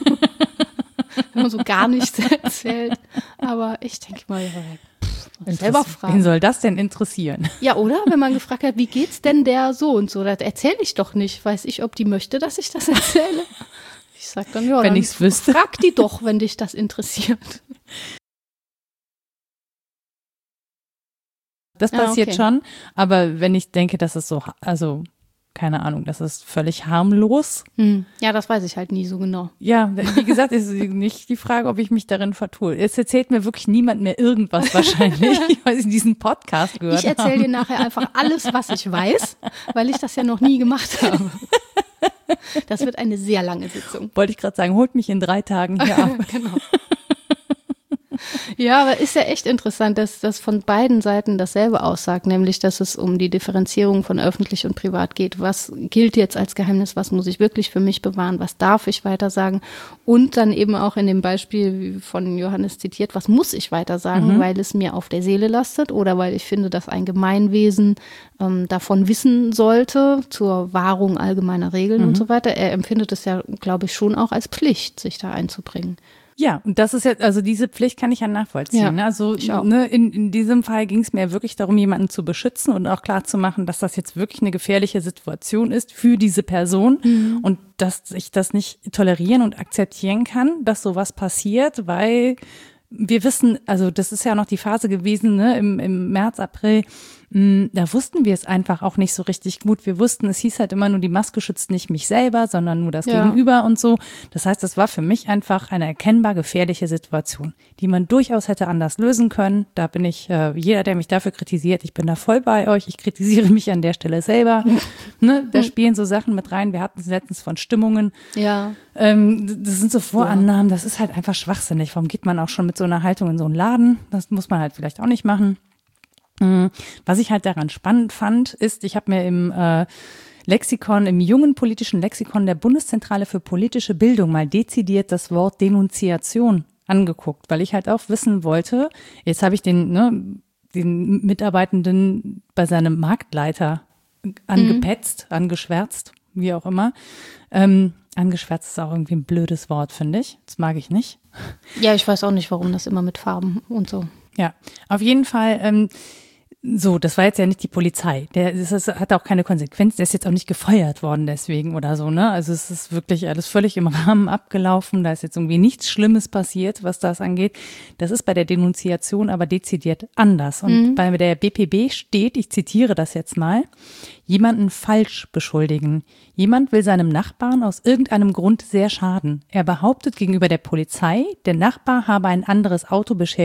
wenn man so gar nichts erzählt. Aber ich denke mal, selber fragen. Wen soll das denn interessieren? Ja, oder? Wenn man gefragt hat, wie geht's denn der so und so, das erzähle ich doch nicht. Weiß ich, ob die möchte, dass ich das erzähle? Ich sag dann, ja, wenn ich's wüsste. Frag die doch, wenn dich das interessiert. Das passiert schon, aber wenn ich denke, dass es so, also keine Ahnung, das ist völlig harmlos. Ja, das weiß ich halt nie so genau. Ja, wie gesagt, ist nicht die Frage, ob ich mich darin vertue. Jetzt erzählt mir wirklich niemand mehr irgendwas wahrscheinlich, weil ich diesen Podcast gehört habe. Ich erzähle dir nachher einfach alles, was ich weiß, weil ich das ja noch nie gemacht habe. Das wird eine sehr lange Sitzung. Wollte ich gerade sagen, holt mich in 3 Tagen hier ab. Genau. Ja, aber ist ja echt interessant, dass das von beiden Seiten dasselbe aussagt, nämlich, dass es um die Differenzierung von öffentlich und privat geht. Was gilt jetzt als Geheimnis, was muss ich wirklich für mich bewahren, was darf ich weiter sagen? Und dann eben auch in dem Beispiel von Johannes zitiert, was muss ich weiter sagen, weil es mir auf der Seele lastet oder weil ich finde, dass ein Gemeinwesen davon wissen sollte, zur Wahrung allgemeiner Regeln und so weiter. Er empfindet es ja, glaube ich, schon auch als Pflicht, sich da einzubringen. Ja, und das ist jetzt, also diese Pflicht kann ich ja nachvollziehen. Ja, also in diesem Fall ging es mir wirklich darum, jemanden zu beschützen und auch klar zu machen, dass das jetzt wirklich eine gefährliche Situation ist für diese Person und dass ich das nicht tolerieren und akzeptieren kann, dass sowas passiert, weil wir wissen, also das ist ja noch die Phase gewesen, ne, im März, April, da wussten wir es einfach auch nicht so richtig gut. Wir wussten, es hieß halt immer nur, die Maske schützt nicht mich selber, sondern nur das Gegenüber und so. Das heißt, das war für mich einfach eine erkennbar gefährliche Situation, die man durchaus hätte anders lösen können. Da bin ich, jeder, der mich dafür kritisiert, ich bin da voll bei euch. Ich kritisiere mich an der Stelle selber. Ne, da spielen so Sachen mit rein. Wir hatten es letztens von Stimmungen. Ja. Das sind so Vorannahmen. Das ist halt einfach schwachsinnig. Warum geht man auch schon mit so einer Haltung in so einen Laden? Das muss man halt vielleicht auch nicht machen. Was ich halt daran spannend fand, ist, ich habe mir im Lexikon, im jungen politischen Lexikon der Bundeszentrale für politische Bildung mal dezidiert das Wort Denunziation angeguckt, weil ich halt auch wissen wollte, jetzt habe ich den Mitarbeitenden bei seinem Marktleiter angepetzt, angeschwärzt, wie auch immer. Angeschwärzt ist auch irgendwie ein blödes Wort, finde ich. Das mag ich nicht. Ja, ich weiß auch nicht, warum das immer mit Farben und so. Ja, auf jeden Fall, so, das war jetzt ja nicht die Polizei. Das hat auch keine Konsequenz. Der ist jetzt auch nicht gefeuert worden deswegen oder so, ne? Also es ist wirklich alles völlig im Rahmen abgelaufen. Da ist jetzt irgendwie nichts Schlimmes passiert, was das angeht. Das ist bei der Denunziation aber dezidiert anders. Und bei der BPB steht, ich zitiere das jetzt mal, jemanden falsch beschuldigen. Jemand will seinem Nachbarn aus irgendeinem Grund sehr schaden. Er behauptet gegenüber der Polizei, der Nachbar habe ein anderes Auto beschädigt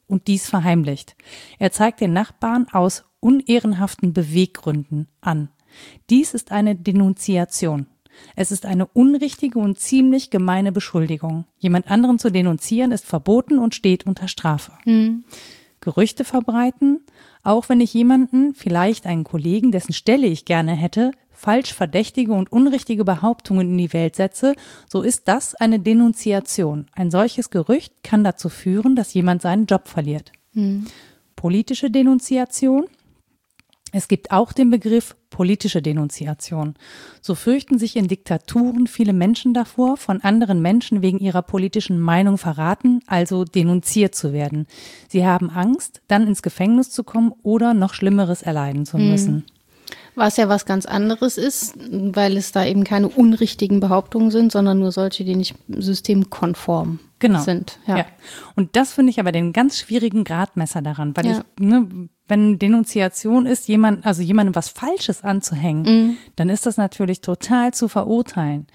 und dies verheimlicht. Er zeigt den Nachbarn aus unehrenhaften Beweggründen an. Dies ist eine Denunziation. Es ist eine unrichtige und ziemlich gemeine Beschuldigung. Jemand anderen zu denunzieren ist verboten und steht unter Strafe. Gerüchte verbreiten, auch wenn ich jemanden, vielleicht einen Kollegen, dessen Stelle ich gerne hätte, falsch verdächtige und unrichtige Behauptungen in die Welt setze, so ist das eine Denunziation. Ein solches Gerücht kann dazu führen, dass jemand seinen Job verliert. Politische Denunziation. Es gibt auch den Begriff politische Denunziation. So fürchten sich in Diktaturen viele Menschen davor, von anderen Menschen wegen ihrer politischen Meinung verraten, also denunziert zu werden. Sie haben Angst, dann ins Gefängnis zu kommen oder noch Schlimmeres erleiden zu müssen. Was ja was ganz anderes ist, weil es da eben keine unrichtigen Behauptungen sind, sondern nur solche, die nicht systemkonform sind. Ja. Und das finde ich aber den ganz schwierigen Gradmesser daran, weil wenn Denunziation ist, jemandem was Falsches anzuhängen, dann ist das natürlich total zu verurteilen.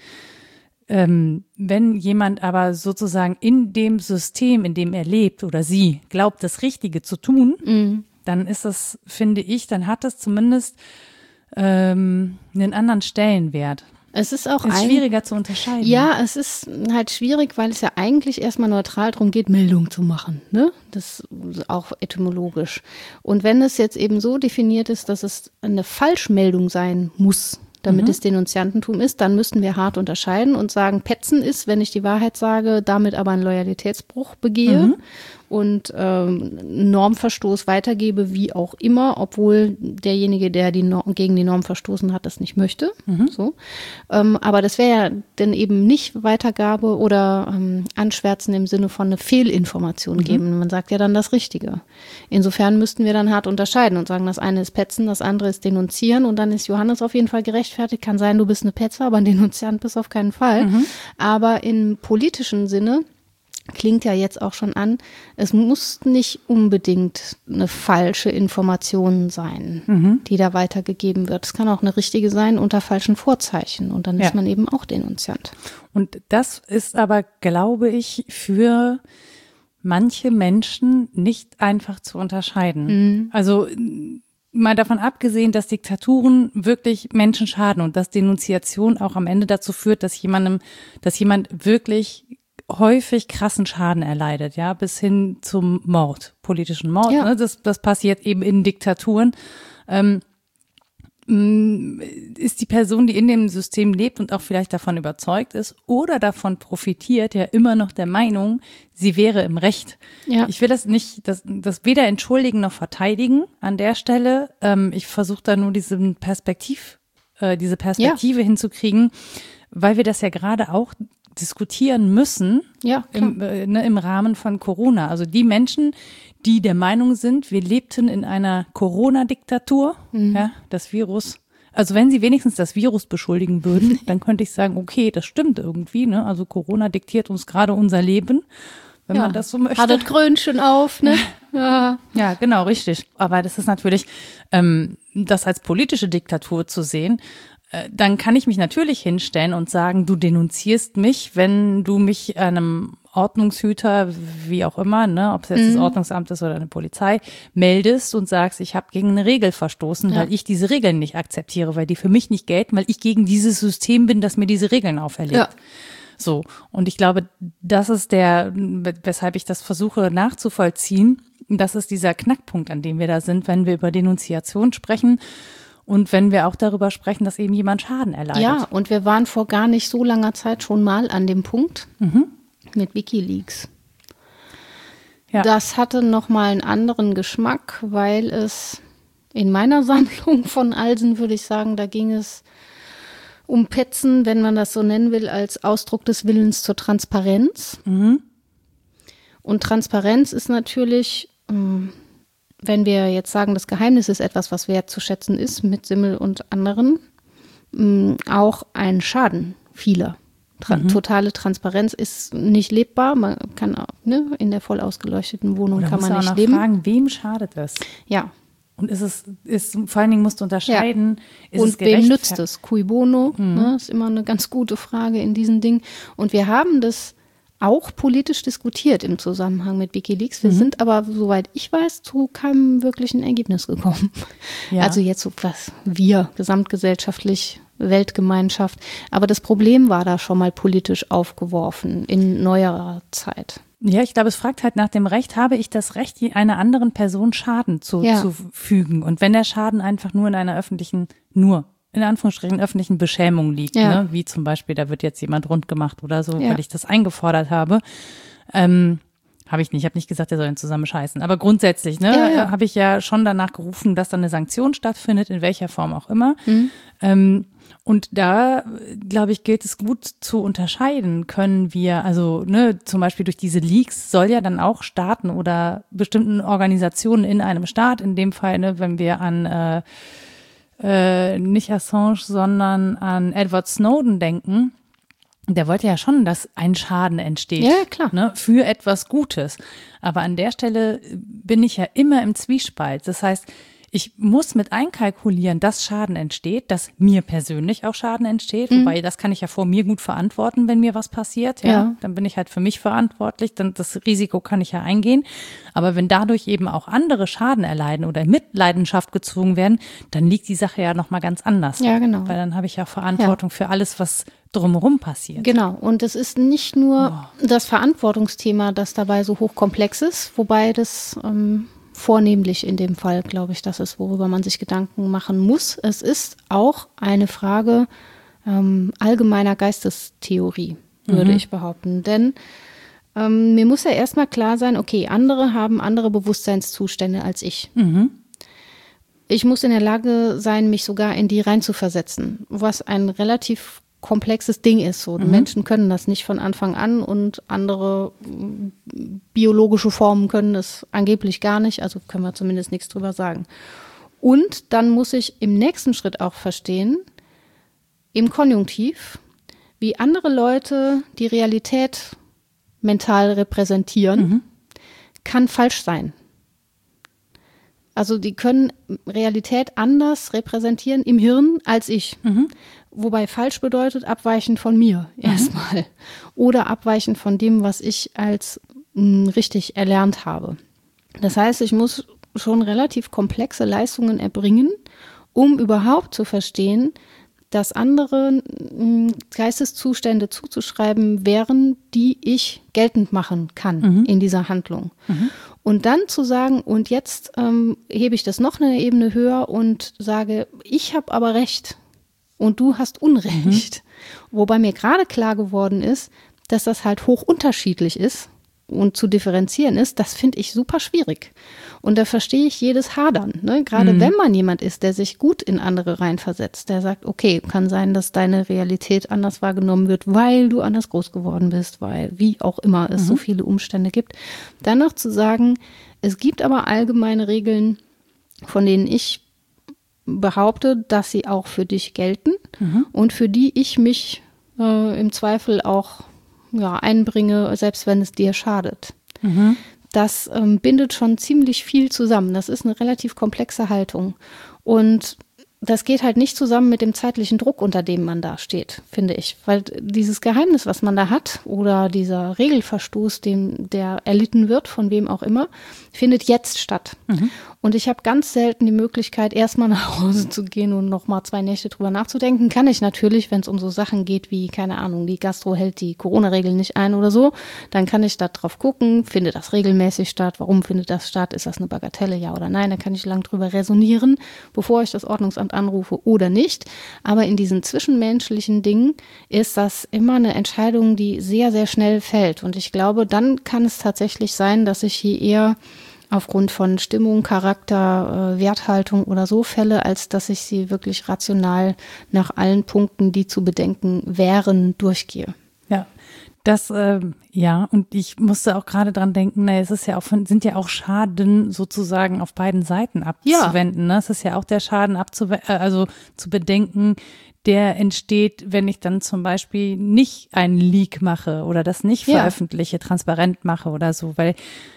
Wenn jemand aber sozusagen in dem System, in dem er lebt oder sie glaubt, das Richtige zu tun, dann ist das, finde ich, dann hat das zumindest einen anderen Stellenwert. Es ist auch schwieriger zu unterscheiden. Ja, es ist halt schwierig, weil es ja eigentlich erstmal neutral darum geht, Meldung zu machen. Ne? Das ist auch etymologisch. Und wenn es jetzt eben so definiert ist, dass es eine Falschmeldung sein muss, damit es Denunziantentum ist, dann müssten wir hart unterscheiden und sagen, Petzen ist, wenn ich die Wahrheit sage, damit aber einen Loyalitätsbruch begehe und Normverstoß weitergebe, wie auch immer, obwohl derjenige, der gegen die Norm verstoßen hat, das nicht möchte. So. Aber das wäre ja dann eben nicht Weitergabe oder Anschwärzen im Sinne von eine Fehlinformation geben. Man sagt ja dann das Richtige. Insofern müssten wir dann hart unterscheiden und sagen, das eine ist Petzen, das andere ist Denunzieren und dann ist Johannes auf jeden Fall gerechtfertigt. Kann sein, du bist eine Petze, aber ein Denunziant bist auf keinen Fall. Aber im politischen Sinne klingt ja jetzt auch schon an, es muss nicht unbedingt eine falsche Information sein, die da weitergegeben wird. Es kann auch eine richtige sein unter falschen Vorzeichen und dann ist man eben auch Denunziant. Und das ist aber, glaube ich, für manche Menschen nicht einfach zu unterscheiden. Also mal davon abgesehen, dass Diktaturen wirklich Menschen schaden und dass Denunziation auch am Ende dazu führt, dass jemand wirklich häufig krassen Schaden erleidet, ja, bis hin zum Mord, politischen Mord. Ne? Das passiert eben in Diktaturen. Ist die Person, die in dem System lebt und auch vielleicht davon überzeugt ist oder davon profitiert, ja immer noch der Meinung, sie wäre im Recht. Ja. Ich will das nicht, das weder entschuldigen noch verteidigen an der Stelle. Ich versuche da nur diese Perspektive hinzukriegen, weil wir das ja gerade auch diskutieren müssen im Rahmen von Corona. Also die Menschen, die der Meinung sind, wir lebten in einer Corona-Diktatur, das Virus. Also wenn sie wenigstens das Virus beschuldigen würden, dann könnte ich sagen, okay, das stimmt irgendwie. Ne? Also Corona diktiert uns gerade unser Leben, wenn man das so möchte. Hat das Krönchen auf, ne? Ja, genau, richtig. Aber das ist natürlich, das als politische Diktatur zu sehen, dann kann ich mich natürlich hinstellen und sagen, du denunzierst mich, wenn du mich einem Ordnungshüter, wie auch immer, ne, ob es jetzt das Ordnungsamt ist oder eine Polizei, meldest und sagst, ich habe gegen eine Regel verstoßen, weil ich diese Regeln nicht akzeptiere, weil die für mich nicht gelten, weil ich gegen dieses System bin, das mir diese Regeln auferlegt. Ja. So, und ich glaube, das ist weshalb ich das versuche nachzuvollziehen, das ist dieser Knackpunkt, an dem wir da sind, wenn wir über Denunziation sprechen. Und wenn wir auch darüber sprechen, dass eben jemand Schaden erleidet. Ja, und wir waren vor gar nicht so langer Zeit schon mal an dem Punkt mit WikiLeaks. Ja. Das hatte nochmal einen anderen Geschmack, weil es in meiner Sammlung von Alsen, würde ich sagen, da ging es um Petzen, wenn man das so nennen will, als Ausdruck des Willens zur Transparenz. Und Transparenz ist natürlich wenn wir jetzt sagen, das Geheimnis ist etwas, was wertzuschätzen ist, mit Simmel und anderen, auch ein Schaden vieler. Totale Transparenz ist nicht lebbar. Man kann auch, ne, in der voll ausgeleuchteten Wohnung kann man nicht leben. Fragen, wem schadet es? Ja. Und vor allen Dingen musst du unterscheiden, ist und es gerecht? Wem nützt es? Cui bono? Ne, ist immer eine ganz gute Frage in diesen Dingen. Und wir haben das auch politisch diskutiert im Zusammenhang mit WikiLeaks. Wir sind aber, soweit ich weiß, zu keinem wirklichen Ergebnis gekommen. Ja. Also jetzt so was wir gesamtgesellschaftlich, Weltgemeinschaft. Aber das Problem war da schon mal politisch aufgeworfen in neuerer Zeit. Ja, ich glaube, es fragt halt nach dem Recht, habe ich das Recht, einer anderen Person Schaden zuzufügen? Und wenn der Schaden einfach nur in einer öffentlichen, in Anführungsstrichen öffentlichen Beschämung liegt, ne? Wie zum Beispiel, da wird jetzt jemand rund gemacht oder so, weil ich das eingefordert habe. Habe ich nicht. Ich habe nicht gesagt, der soll ihn zusammen scheißen. Aber grundsätzlich, ne, habe ich ja schon danach gerufen, dass dann eine Sanktion stattfindet, in welcher Form auch immer. Und da, glaube ich, gilt es gut zu unterscheiden, können wir, also ne, zum Beispiel durch diese Leaks soll ja dann auch Staaten oder bestimmten Organisationen in einem Staat, in dem Fall, ne, wenn wir an nicht Assange, sondern an Edward Snowden denken, der wollte ja schon, dass ein Schaden entsteht, ja, klar. Ne, für etwas Gutes. Aber an der Stelle bin ich ja immer im Zwiespalt. Das heißt, ich muss mit einkalkulieren, dass Schaden entsteht, dass mir persönlich auch Schaden entsteht. Wobei, das kann ich ja vor mir gut verantworten, wenn mir was passiert. Ja. Dann bin ich halt für mich verantwortlich. Dann das Risiko kann ich ja eingehen. Aber wenn dadurch eben auch andere Schaden erleiden oder in Mitleidenschaft gezogen werden, dann liegt die Sache ja nochmal ganz anders. Ja, genau. Weil dann habe ich ja Verantwortung für alles, was drumherum passiert. Genau. Und es ist nicht nur das Verantwortungsthema, das dabei so hochkomplex ist, wobei das vornehmlich in dem Fall, glaube ich, das ist, worüber man sich Gedanken machen muss. Es ist auch eine Frage allgemeiner Geistestheorie, würde ich behaupten. Denn mir muss ja erstmal klar sein, okay, andere haben andere Bewusstseinszustände als ich. Ich muss in der Lage sein, mich sogar in die reinzuversetzen, was ein relativ komplexes Ding ist. So. Menschen können das nicht von Anfang an und andere biologische Formen können es angeblich gar nicht, also können wir zumindest nichts drüber sagen. Und dann muss ich im nächsten Schritt auch verstehen, im Konjunktiv, wie andere Leute die Realität mental repräsentieren, kann falsch sein. Also die können Realität anders repräsentieren im Hirn als ich. Wobei falsch bedeutet, abweichend von mir erstmal. Oder abweichend von dem, was ich als richtig erlernt habe. Das heißt, ich muss schon relativ komplexe Leistungen erbringen, um überhaupt zu verstehen, dass andere Geisteszustände zuzuschreiben wären, die ich geltend machen kann in dieser Handlung. Und dann zu sagen, und jetzt hebe ich das noch eine Ebene höher und sage, ich habe aber Recht und du hast Unrecht. Wobei mir gerade klar geworden ist, dass das halt hoch unterschiedlich ist und zu differenzieren ist, das finde ich super schwierig. Und da verstehe ich jedes Hadern. Ne? Gerade wenn man jemand ist, der sich gut in andere reinversetzt, der sagt, okay, kann sein, dass deine Realität anders wahrgenommen wird, weil du anders groß geworden bist, weil wie auch immer es so viele Umstände gibt. Dann noch zu sagen, es gibt aber allgemeine Regeln, von denen ich behaupte, dass sie auch für dich gelten und für die ich mich im Zweifel auch einbringe, selbst wenn es dir schadet. Das bindet schon ziemlich viel zusammen. Das ist eine relativ komplexe Haltung. Und das geht halt nicht zusammen mit dem zeitlichen Druck, unter dem man da steht, finde ich. Weil dieses Geheimnis, was man da hat, oder dieser Regelverstoß, der erlitten wird, von wem auch immer, findet jetzt statt. Und ich habe ganz selten die Möglichkeit, erstmal nach Hause zu gehen und nochmal 2 Nächte drüber nachzudenken. Kann ich natürlich, wenn es um so Sachen geht wie, keine Ahnung, die Gastro hält die Corona-Regeln nicht ein oder so, dann kann ich da drauf gucken, findet das regelmäßig statt, warum findet das statt, ist das eine Bagatelle, ja oder nein, da kann ich lang drüber resonieren, bevor ich das Ordnungsamt anrufe oder nicht. Aber in diesen zwischenmenschlichen Dingen ist das immer eine Entscheidung, die sehr, sehr schnell fällt. Und ich glaube, dann kann es tatsächlich sein, dass ich hier eher aufgrund von Stimmung, Charakter, Werthaltung oder so fälle, als dass ich sie wirklich rational nach allen Punkten, die zu bedenken wären, durchgehe. Ja, das, und ich musste auch gerade dran denken, es ist ja auch sind ja auch Schaden sozusagen auf beiden Seiten abzuwenden. Ne? Es ist ja auch der Schaden also zu bedenken, der entsteht, wenn ich dann zum Beispiel nicht einen Leak mache oder das nicht veröffentliche, transparent mache oder so, weil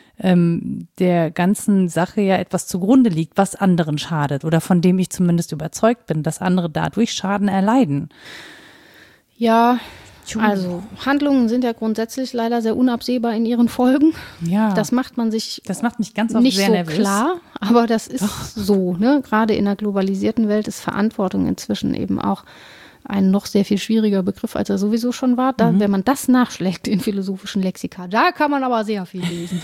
der ganzen Sache ja etwas zugrunde liegt, was anderen schadet oder von dem ich zumindest überzeugt bin, dass andere dadurch Schaden erleiden. Ja, Also Handlungen sind ja grundsätzlich leider sehr unabsehbar in ihren Folgen. Ja. Das macht mich ganz oft nicht sehr so nervös. Klar, aber das ist so. Ne? Gerade in einer globalisierten Welt ist Verantwortung inzwischen eben auch ein noch sehr viel schwieriger Begriff, als er sowieso schon war. Wenn man das nachschlägt in philosophischen Lexika, da kann man aber sehr viel lesen.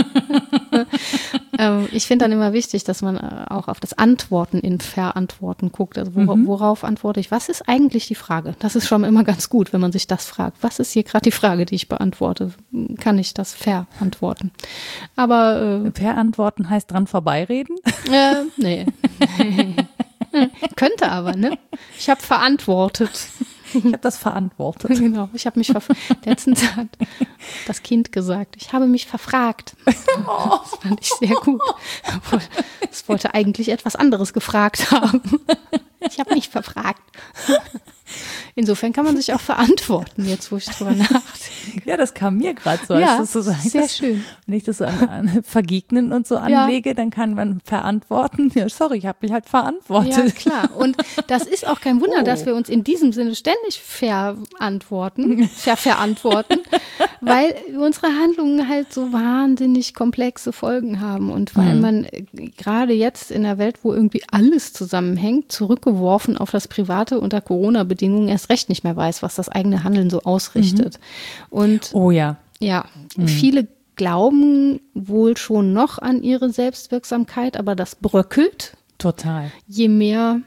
Ich finde dann immer wichtig, dass man auch auf das Antworten in Verantworten guckt. Also worauf antworte ich? Was ist eigentlich die Frage? Das ist schon immer ganz gut, wenn man sich das fragt. Was ist hier gerade die Frage, die ich beantworte? Kann ich das verantworten? Aber verantworten heißt dran vorbeireden? Nee. Könnte aber, ne? Ich habe verantwortet. Ich habe das verantwortet. Genau, ich habe mich letztens hat das Kind gesagt, ich habe mich verfragt. Das fand ich sehr gut. Es wollte eigentlich etwas anderes gefragt haben. Ich habe mich verfragt. Insofern kann man sich auch verantworten, jetzt wo ich drüber nachdenke. Ja, das kam mir gerade so. Ja, als du so sagst, sehr schön. Wenn ich das so an Vergegnen und so anlege, dann kann man verantworten. Ja, sorry, ich habe mich halt verantwortet. Ja, klar. Und das ist auch kein Wunder, dass wir uns in diesem Sinne ständig verantworten, weil unsere Handlungen halt so wahnsinnig komplexe Folgen haben. Und weil man gerade jetzt in einer Welt, wo irgendwie alles zusammenhängt, zurückgeworfen auf das Private unter Corona-Bedingungen erst recht nicht mehr weiß, was das eigene Handeln so ausrichtet. Und oh ja. Ja, viele glauben wohl schon noch an ihre Selbstwirksamkeit, aber das bröckelt. Total. Je mehr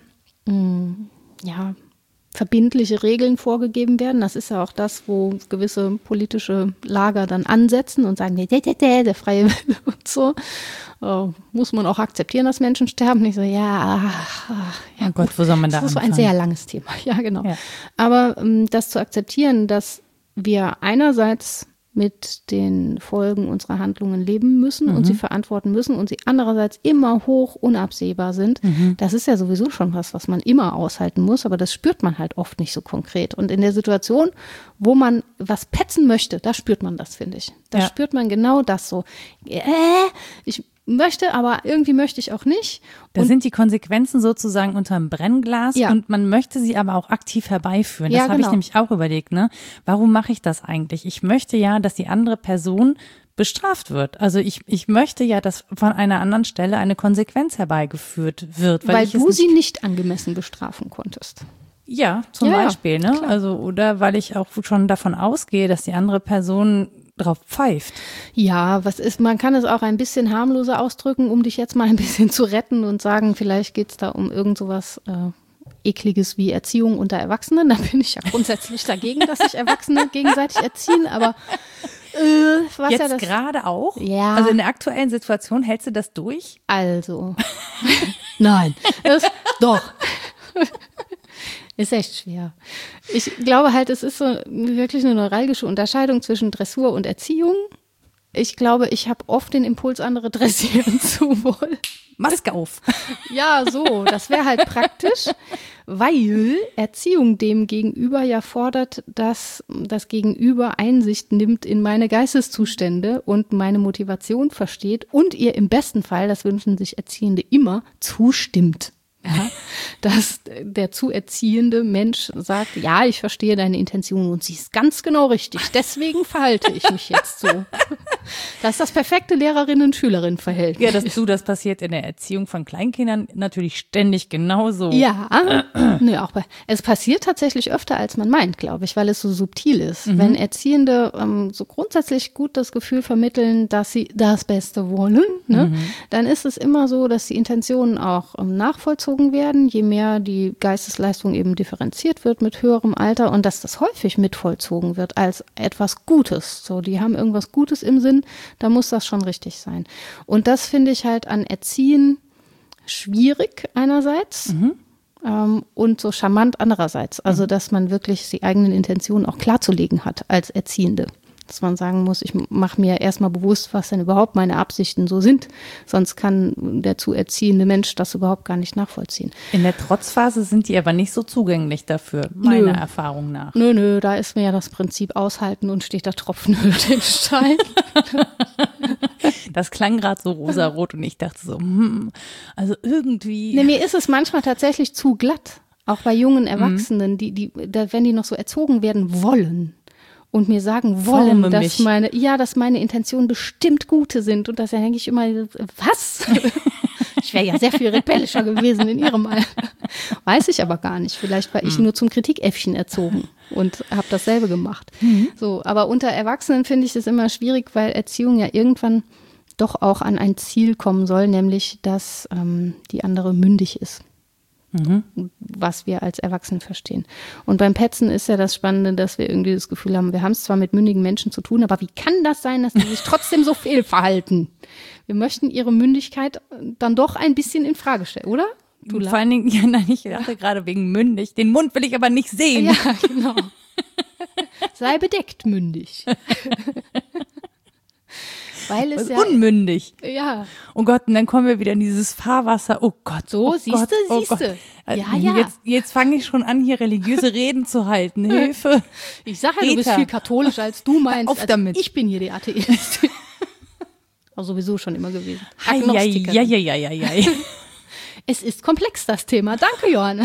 verbindliche Regeln vorgegeben werden. Das ist ja auch das, wo gewisse politische Lager dann ansetzen und sagen, der freie Wille und so. Muss man auch akzeptieren, dass Menschen sterben. Ich so, oh Gott, wo soll man da anfangen? Das ist so ein sehr langes Thema. Ja, genau. Ja. Aber das zu akzeptieren, dass wir einerseits mit den Folgen unserer Handlungen leben müssen und sie verantworten müssen und sie andererseits immer hoch unabsehbar sind, das ist ja sowieso schon was man immer aushalten muss, aber das spürt man halt oft nicht so konkret. Und in der Situation, wo man was petzen möchte, da spürt man das, finde ich. Da spürt man genau das so. Ich möchte, aber irgendwie möchte ich auch nicht. Da sind die Konsequenzen sozusagen unterm Brennglas und man möchte sie aber auch aktiv herbeiführen. Das habe ich nämlich auch überlegt, ne? Warum mache ich das eigentlich? Ich möchte ja, dass die andere Person bestraft wird. Also ich möchte ja, dass von einer anderen Stelle eine Konsequenz herbeigeführt wird. Weil du sie nicht angemessen bestrafen konntest. Ja, zum Beispiel, ne? Klar. Also, oder weil ich auch schon davon ausgehe, dass die andere Person drauf pfeift. Ja, man kann es auch ein bisschen harmloser ausdrücken, um dich jetzt mal ein bisschen zu retten und sagen, vielleicht geht es da um irgend sowas Ekliges wie Erziehung unter Erwachsenen. Da bin ich ja grundsätzlich dagegen, dass sich Erwachsene gegenseitig erziehen, aber was jetzt gerade auch? Ja. Also in der aktuellen Situation hältst du das durch? Also, nein, doch. Ist echt schwer. Ich glaube halt, es ist so wirklich eine neuralgische Unterscheidung zwischen Dressur und Erziehung. Ich glaube, ich habe oft den Impuls, andere dressieren zu wollen. Maske auf. Ja, so, das wäre halt praktisch, weil Erziehung dem Gegenüber ja fordert, dass das Gegenüber Einsicht nimmt in meine Geisteszustände und meine Motivation versteht und ihr im besten Fall, das wünschen sich Erziehende immer, zustimmt. Ja, dass der zu erziehende Mensch sagt, ja, ich verstehe deine Intention und sie ist ganz genau richtig, deswegen verhalte ich mich jetzt so. Das ist das perfekte Lehrerinnen-Schülerinnen-Verhältnis. Ja, das passiert in der Erziehung von Kleinkindern natürlich ständig genauso. Ja, es passiert tatsächlich öfter, als man meint, glaube ich, weil es so subtil ist. Wenn Erziehende so grundsätzlich gut das Gefühl vermitteln, dass sie das Beste wollen, ne, dann ist es immer so, dass die Intentionen auch nachvollzogen werden, je mehr die Geistesleistung eben differenziert wird mit höherem Alter und dass das häufig mitvollzogen wird als etwas Gutes. So, die haben irgendwas Gutes im Sinn, da muss das schon richtig sein. Und das finde ich halt an Erziehen schwierig einerseits und so charmant andererseits. Also, dass man wirklich die eigenen Intentionen auch klarzulegen hat als Erziehende. Dass man sagen muss, ich mache mir erstmal bewusst, was denn überhaupt meine Absichten so sind. Sonst kann der zu erziehende Mensch das überhaupt gar nicht nachvollziehen. In der Trotzphase sind die aber nicht so zugänglich dafür, meiner Erfahrung nach. Nö, da ist mir ja das Prinzip aushalten und steht der Tropfen hüllt den Stein. Das klang gerade so rosarot und ich dachte so, also irgendwie. Nee, mir ist es manchmal tatsächlich zu glatt. Auch bei jungen Erwachsenen, wenn die noch so erzogen werden wollen und mir sagen wollen, dass meine Intentionen bestimmt gute sind. Und das denke ich immer, was? Ich wäre ja sehr viel rebellischer gewesen in ihrem Alter. Weiß ich aber gar nicht. Vielleicht war ich nur zum Kritikäffchen erzogen und habe dasselbe gemacht. So, aber unter Erwachsenen finde ich das immer schwierig, weil Erziehung ja irgendwann doch auch an ein Ziel kommen soll, nämlich, dass die andere mündig ist. Was wir als Erwachsene verstehen. Und beim Petzen ist ja das Spannende, dass wir irgendwie das Gefühl haben, wir haben es zwar mit mündigen Menschen zu tun, aber wie kann das sein, dass die sich trotzdem so fehlverhalten? Wir möchten ihre Mündigkeit dann doch ein bisschen in Frage stellen, oder? Vor allen Dingen, ja, nein, ich dachte gerade wegen mündig. Den Mund will ich aber nicht sehen. Ja, genau. Sei bedeckt mündig. Weil es ja unmündig. Ja. Oh Gott, und dann kommen wir wieder in dieses Fahrwasser. Oh Gott. So, oh siehste. Ja. Jetzt fange ich schon an, hier religiöse Reden zu halten. Hilfe. Ich sage ja, du bist viel katholischer, als du meinst. Auf damit. Ich bin hier die Atheist. Aber sowieso schon immer gewesen. Ja. Es ist komplex, das Thema. Danke, Johanna.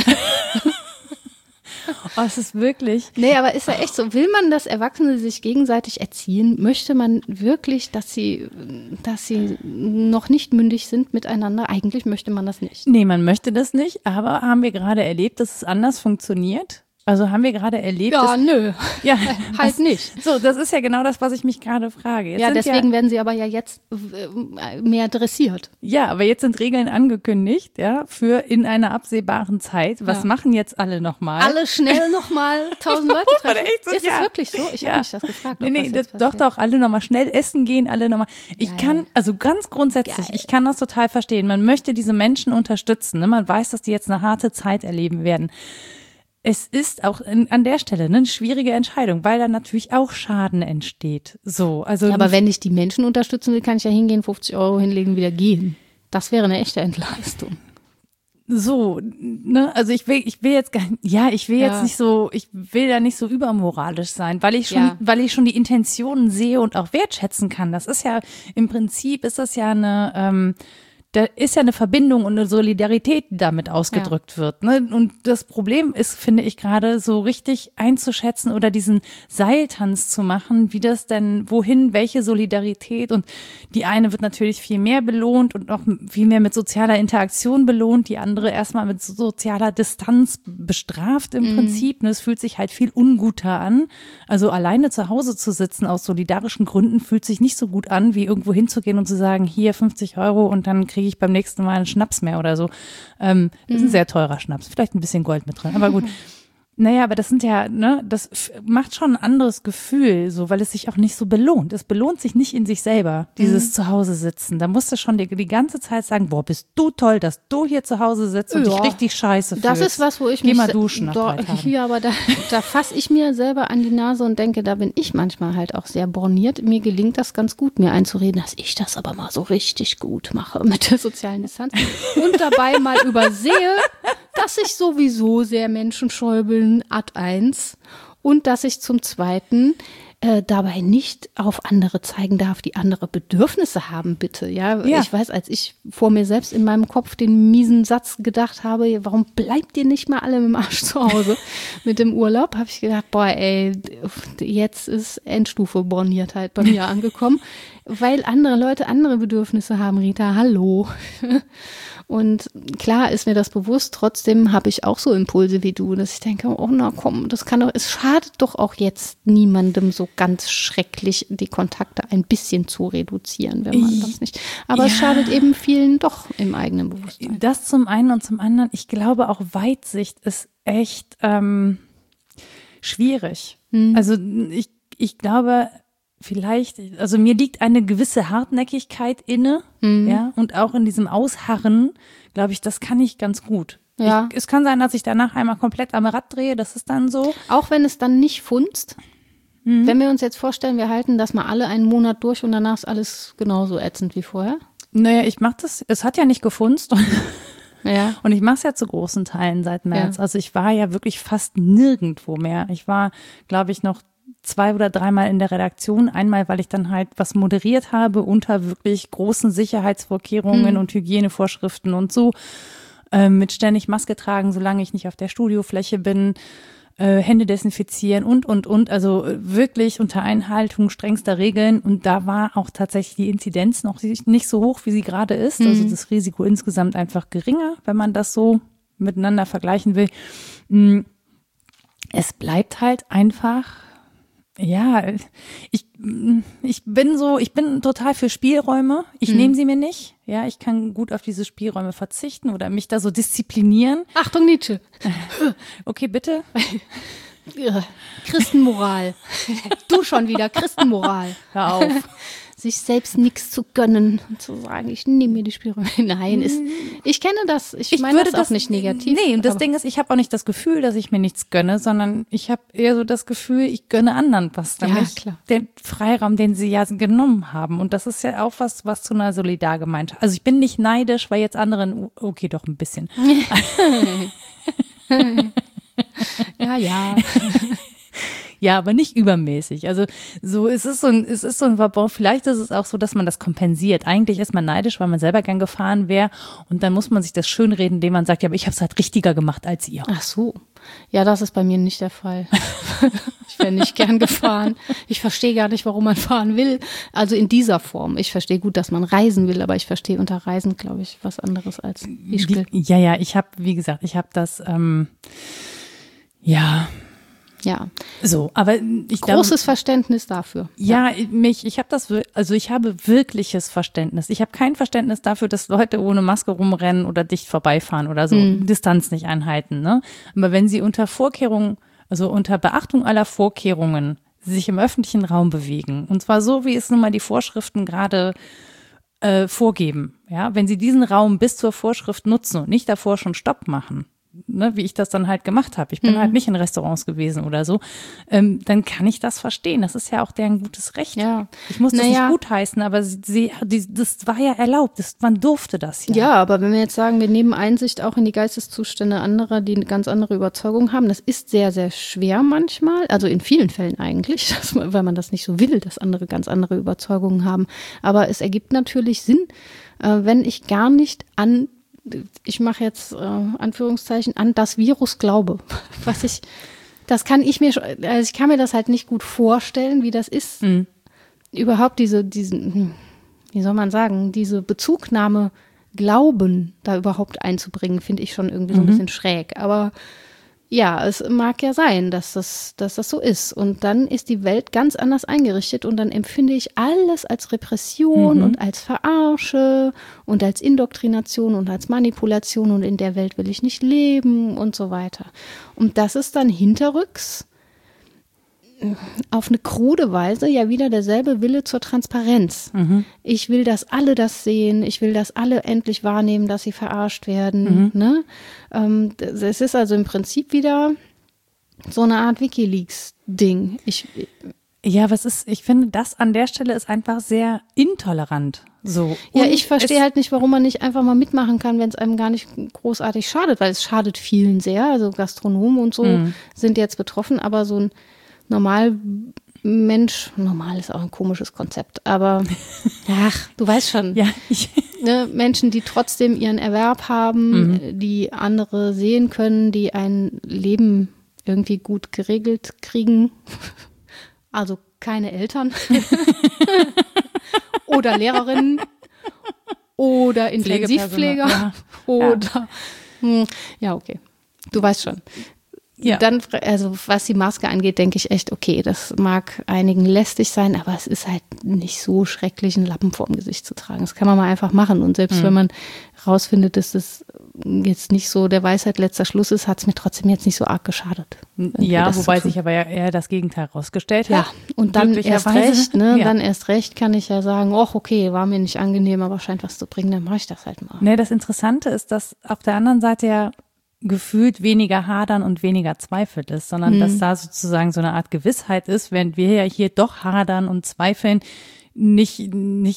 Oh, es ist wirklich. Nee, aber ist ja echt so. Will man, dass Erwachsene sich gegenseitig erziehen? Möchte man wirklich, dass sie noch nicht mündig sind miteinander? Eigentlich möchte man das nicht. Nee, man möchte das nicht. Aber haben wir gerade erlebt, dass es anders funktioniert? Also haben wir gerade erlebt, halt nicht. So, das ist ja genau das, was ich mich gerade frage. Deswegen werden sie aber ja jetzt mehr dressiert. Ja, aber jetzt sind Regeln angekündigt, ja, für in einer absehbaren Zeit. Was machen jetzt alle nochmal? Alle schnell nochmal 1000 Leute treffen. Ist es wirklich so? Ich habe mich das gefragt. Doch, alle nochmal schnell essen gehen, alle nochmal. Also ganz grundsätzlich, ich kann das total verstehen. Man möchte diese Menschen unterstützen. Ne? Man weiß, dass die jetzt eine harte Zeit erleben werden. Es ist auch an der Stelle eine schwierige Entscheidung, weil da natürlich auch Schaden entsteht. So, also aber wenn ich die Menschen unterstützen will, kann ich ja hingehen, 50 € hinlegen, wieder gehen. Das wäre eine echte Entlastung. So, ne, also ich will da nicht so übermoralisch sein, weil ich schon die Intentionen sehe und auch wertschätzen kann. Das ist ja, im Prinzip ist das ja da ist ja eine Verbindung und eine Solidarität, die damit ausgedrückt wird. Ne? Und das Problem ist, finde ich, gerade so richtig einzuschätzen oder diesen Seiltanz zu machen, wie das denn, wohin, welche Solidarität. Und die eine wird natürlich viel mehr belohnt und noch viel mehr mit sozialer Interaktion belohnt, die andere erstmal mit sozialer Distanz bestraft im Prinzip. Und es fühlt sich halt viel unguter an. Also alleine zu Hause zu sitzen aus solidarischen Gründen fühlt sich nicht so gut an, wie irgendwo hinzugehen und zu sagen, hier 50 € und dann kriege ich beim nächsten Mal einen Schnaps mehr oder so. Das ist ein sehr teurer Schnaps, vielleicht ein bisschen Gold mit drin, aber gut. Naja, aber das sind ja, ne, das macht schon ein anderes Gefühl, so, weil es sich auch nicht so belohnt. Es belohnt sich nicht in sich selber, dieses Zuhause sitzen. Da musst du schon die ganze Zeit sagen, boah, bist du toll, dass du hier zu Hause sitzt und dich richtig scheiße fühlst. Das ist was, wo ich Geh mal duschen nach 3 Tagen. Ja, aber da fasse ich mir selber an die Nase und denke, da bin ich manchmal halt auch sehr borniert. Mir gelingt das ganz gut, mir einzureden, dass ich das aber mal so richtig gut mache mit der sozialen Distanz und dabei mal übersehe, dass ich sowieso sehr menschenscheu bin, Ad 1, und dass ich zum Zweiten dabei nicht auf andere zeigen darf, die andere Bedürfnisse haben, bitte. Ja, ich weiß, als ich vor mir selbst in meinem Kopf den miesen Satz gedacht habe, warum bleibt ihr nicht mal alle mit dem Arsch zu Hause mit dem Urlaub, habe ich gedacht, boah, ey, jetzt ist Endstufe Borniertheit bei mir angekommen, weil andere Leute andere Bedürfnisse haben, Rita, hallo. Und klar ist mir das bewusst, trotzdem habe ich auch so Impulse wie du, dass ich denke, oh na komm, es schadet doch auch jetzt niemandem so ganz schrecklich, die Kontakte ein bisschen zu reduzieren, wenn man das nicht. Aber es schadet eben vielen doch im eigenen Bewusstsein. Das zum einen und zum anderen, ich glaube auch Weitsicht ist echt schwierig. Also ich glaube, vielleicht, also mir liegt eine gewisse Hartnäckigkeit inne, ja, und auch in diesem Ausharren, glaube ich, das kann ich ganz gut. Ja. Es kann sein, dass ich danach einmal komplett am Rad drehe, das ist dann so. Auch wenn es dann nicht funzt. Wenn wir uns jetzt vorstellen, wir halten das mal alle einen Monat durch und danach ist alles genauso ätzend wie vorher. Naja, ich mache das, es hat ja nicht gefunzt. Ja. Und ich mache es ja zu großen Teilen seit März. Ja. Also ich war ja wirklich fast nirgendwo mehr. Ich war, glaube ich, noch 2 oder 3 Mal in der Redaktion. Einmal, weil ich dann halt was moderiert habe unter wirklich großen Sicherheitsvorkehrungen und Hygienevorschriften und so. mit ständig Maske tragen, solange ich nicht auf der Studiofläche bin, Hände desinfizieren und. Also wirklich unter Einhaltung strengster Regeln. Und da war auch tatsächlich die Inzidenz noch nicht so hoch, wie sie gerade ist. Also das Risiko insgesamt einfach geringer, wenn man das so miteinander vergleichen will. Es bleibt halt einfach, ja, ich bin total für Spielräume. Ich nehme sie mir nicht. Ja, ich kann gut auf diese Spielräume verzichten oder mich da so disziplinieren. Achtung, Nietzsche. Okay, bitte. Christenmoral. Du schon wieder, Christenmoral. Hör auf. Sich selbst nichts zu gönnen und zu sagen, ich nehme mir die Spielräume. Nein, ich kenne das. Ich meine das auch nicht negativ. Nee, und das Ding ist, ich habe auch nicht das Gefühl, dass ich mir nichts gönne, sondern ich habe eher so das Gefühl, ich gönne anderen was. Nämlich den Freiraum, den sie ja genommen haben. Und das ist ja auch was zu einer Solidargemeinschaft. Also ich bin nicht neidisch, weil jetzt anderen, okay, doch ein bisschen. Ja. Ja, aber nicht übermäßig. Also so es ist so ein Verbot. Vielleicht ist es auch so, dass man das kompensiert. Eigentlich ist man neidisch, weil man selber gern gefahren wäre und dann muss man sich das schönreden, indem man sagt, ja, aber ich habe es halt richtiger gemacht als ihr. Ach so. Ja, das ist bei mir nicht der Fall. Ich wäre nicht gern gefahren. Ich verstehe gar nicht, warum man fahren will. Also in dieser Form. Ich verstehe gut, dass man reisen will, aber ich verstehe unter Reisen, glaube ich, was anderes als Ischgl. Ja, ich habe das, ja. So, aber ich glaube. Großes Verständnis dafür. Ja, ich habe wirkliches Verständnis. Ich habe kein Verständnis dafür, dass Leute ohne Maske rumrennen oder dicht vorbeifahren oder so, Distanz nicht einhalten, ne? Aber wenn sie unter Beachtung aller Vorkehrungen sich im öffentlichen Raum bewegen, und zwar so, wie es nun mal die Vorschriften gerade vorgeben, ja, wenn sie diesen Raum bis zur Vorschrift nutzen und nicht davor schon Stopp machen, ne, wie ich das dann halt gemacht habe. Ich bin halt nicht in Restaurants gewesen oder so. Dann kann ich das verstehen. Das ist ja auch deren gutes Recht. Ja. Ich muss das nicht gutheißen, aber das war ja erlaubt. Man durfte das ja. Ja, aber wenn wir jetzt sagen, wir nehmen Einsicht auch in die Geisteszustände anderer, die eine ganz andere Überzeugung haben, das ist sehr, sehr schwer manchmal, also in vielen Fällen eigentlich, weil man das nicht so will, dass andere ganz andere Überzeugungen haben. Aber es ergibt natürlich Sinn, wenn ich gar nicht ich mache jetzt Anführungszeichen, an das Virus glaube. Ich kann mir das halt nicht gut vorstellen, wie das ist. Überhaupt diese Bezugnahme Glauben da überhaupt einzubringen, finde ich schon irgendwie so ein bisschen schräg. Aber ja, es mag ja sein, dass das so ist. Und dann ist die Welt ganz anders eingerichtet und dann empfinde ich alles als Repression und als Verarsche und als Indoktrination und als Manipulation und in der Welt will ich nicht leben und so weiter. Und das ist dann hinterrücks auf eine krude Weise ja wieder derselbe Wille zur Transparenz. Ich will, dass alle das sehen. Ich will, dass alle endlich wahrnehmen, dass sie verarscht werden. Ne? Es ist also im Prinzip wieder so eine Art WikiLeaks-Ding. Ja, ich finde, das an der Stelle ist einfach sehr intolerant. So. Ja, ich verstehe halt nicht, warum man nicht einfach mal mitmachen kann, wenn es einem gar nicht großartig schadet, weil es schadet vielen sehr. Also Gastronomen und so sind jetzt betroffen, aber so ein Normalmensch, normal ist auch ein komisches Konzept, aber du weißt schon, ne, Menschen, die trotzdem ihren Erwerb haben, die andere sehen können, die ein Leben irgendwie gut geregelt kriegen, also keine Eltern oder Lehrerinnen oder Intensivpfleger oder okay, du weißt schon. Ja. Dann, also was die Maske angeht, denke ich echt, okay, das mag einigen lästig sein, aber es ist halt nicht so schrecklich, einen Lappen vorm Gesicht zu tragen. Das kann man mal einfach machen. Und selbst wenn man rausfindet, dass das jetzt nicht so der Weisheit letzter Schluss ist, hat es mir trotzdem jetzt nicht so arg geschadet. Ja, wobei sich aber ja eher das Gegenteil rausgestellt hat. Ja, und dann erst recht, ne? Ja. Dann erst recht kann ich ja sagen, okay, war mir nicht angenehm, aber scheint was zu bringen, dann mache ich das halt mal. Ne, das Interessante ist, dass auf der anderen Seite ja gefühlt weniger Hadern und weniger Zweifel ist, sondern dass da sozusagen so eine Art Gewissheit ist, während wir ja hier doch hadern und zweifeln, nicht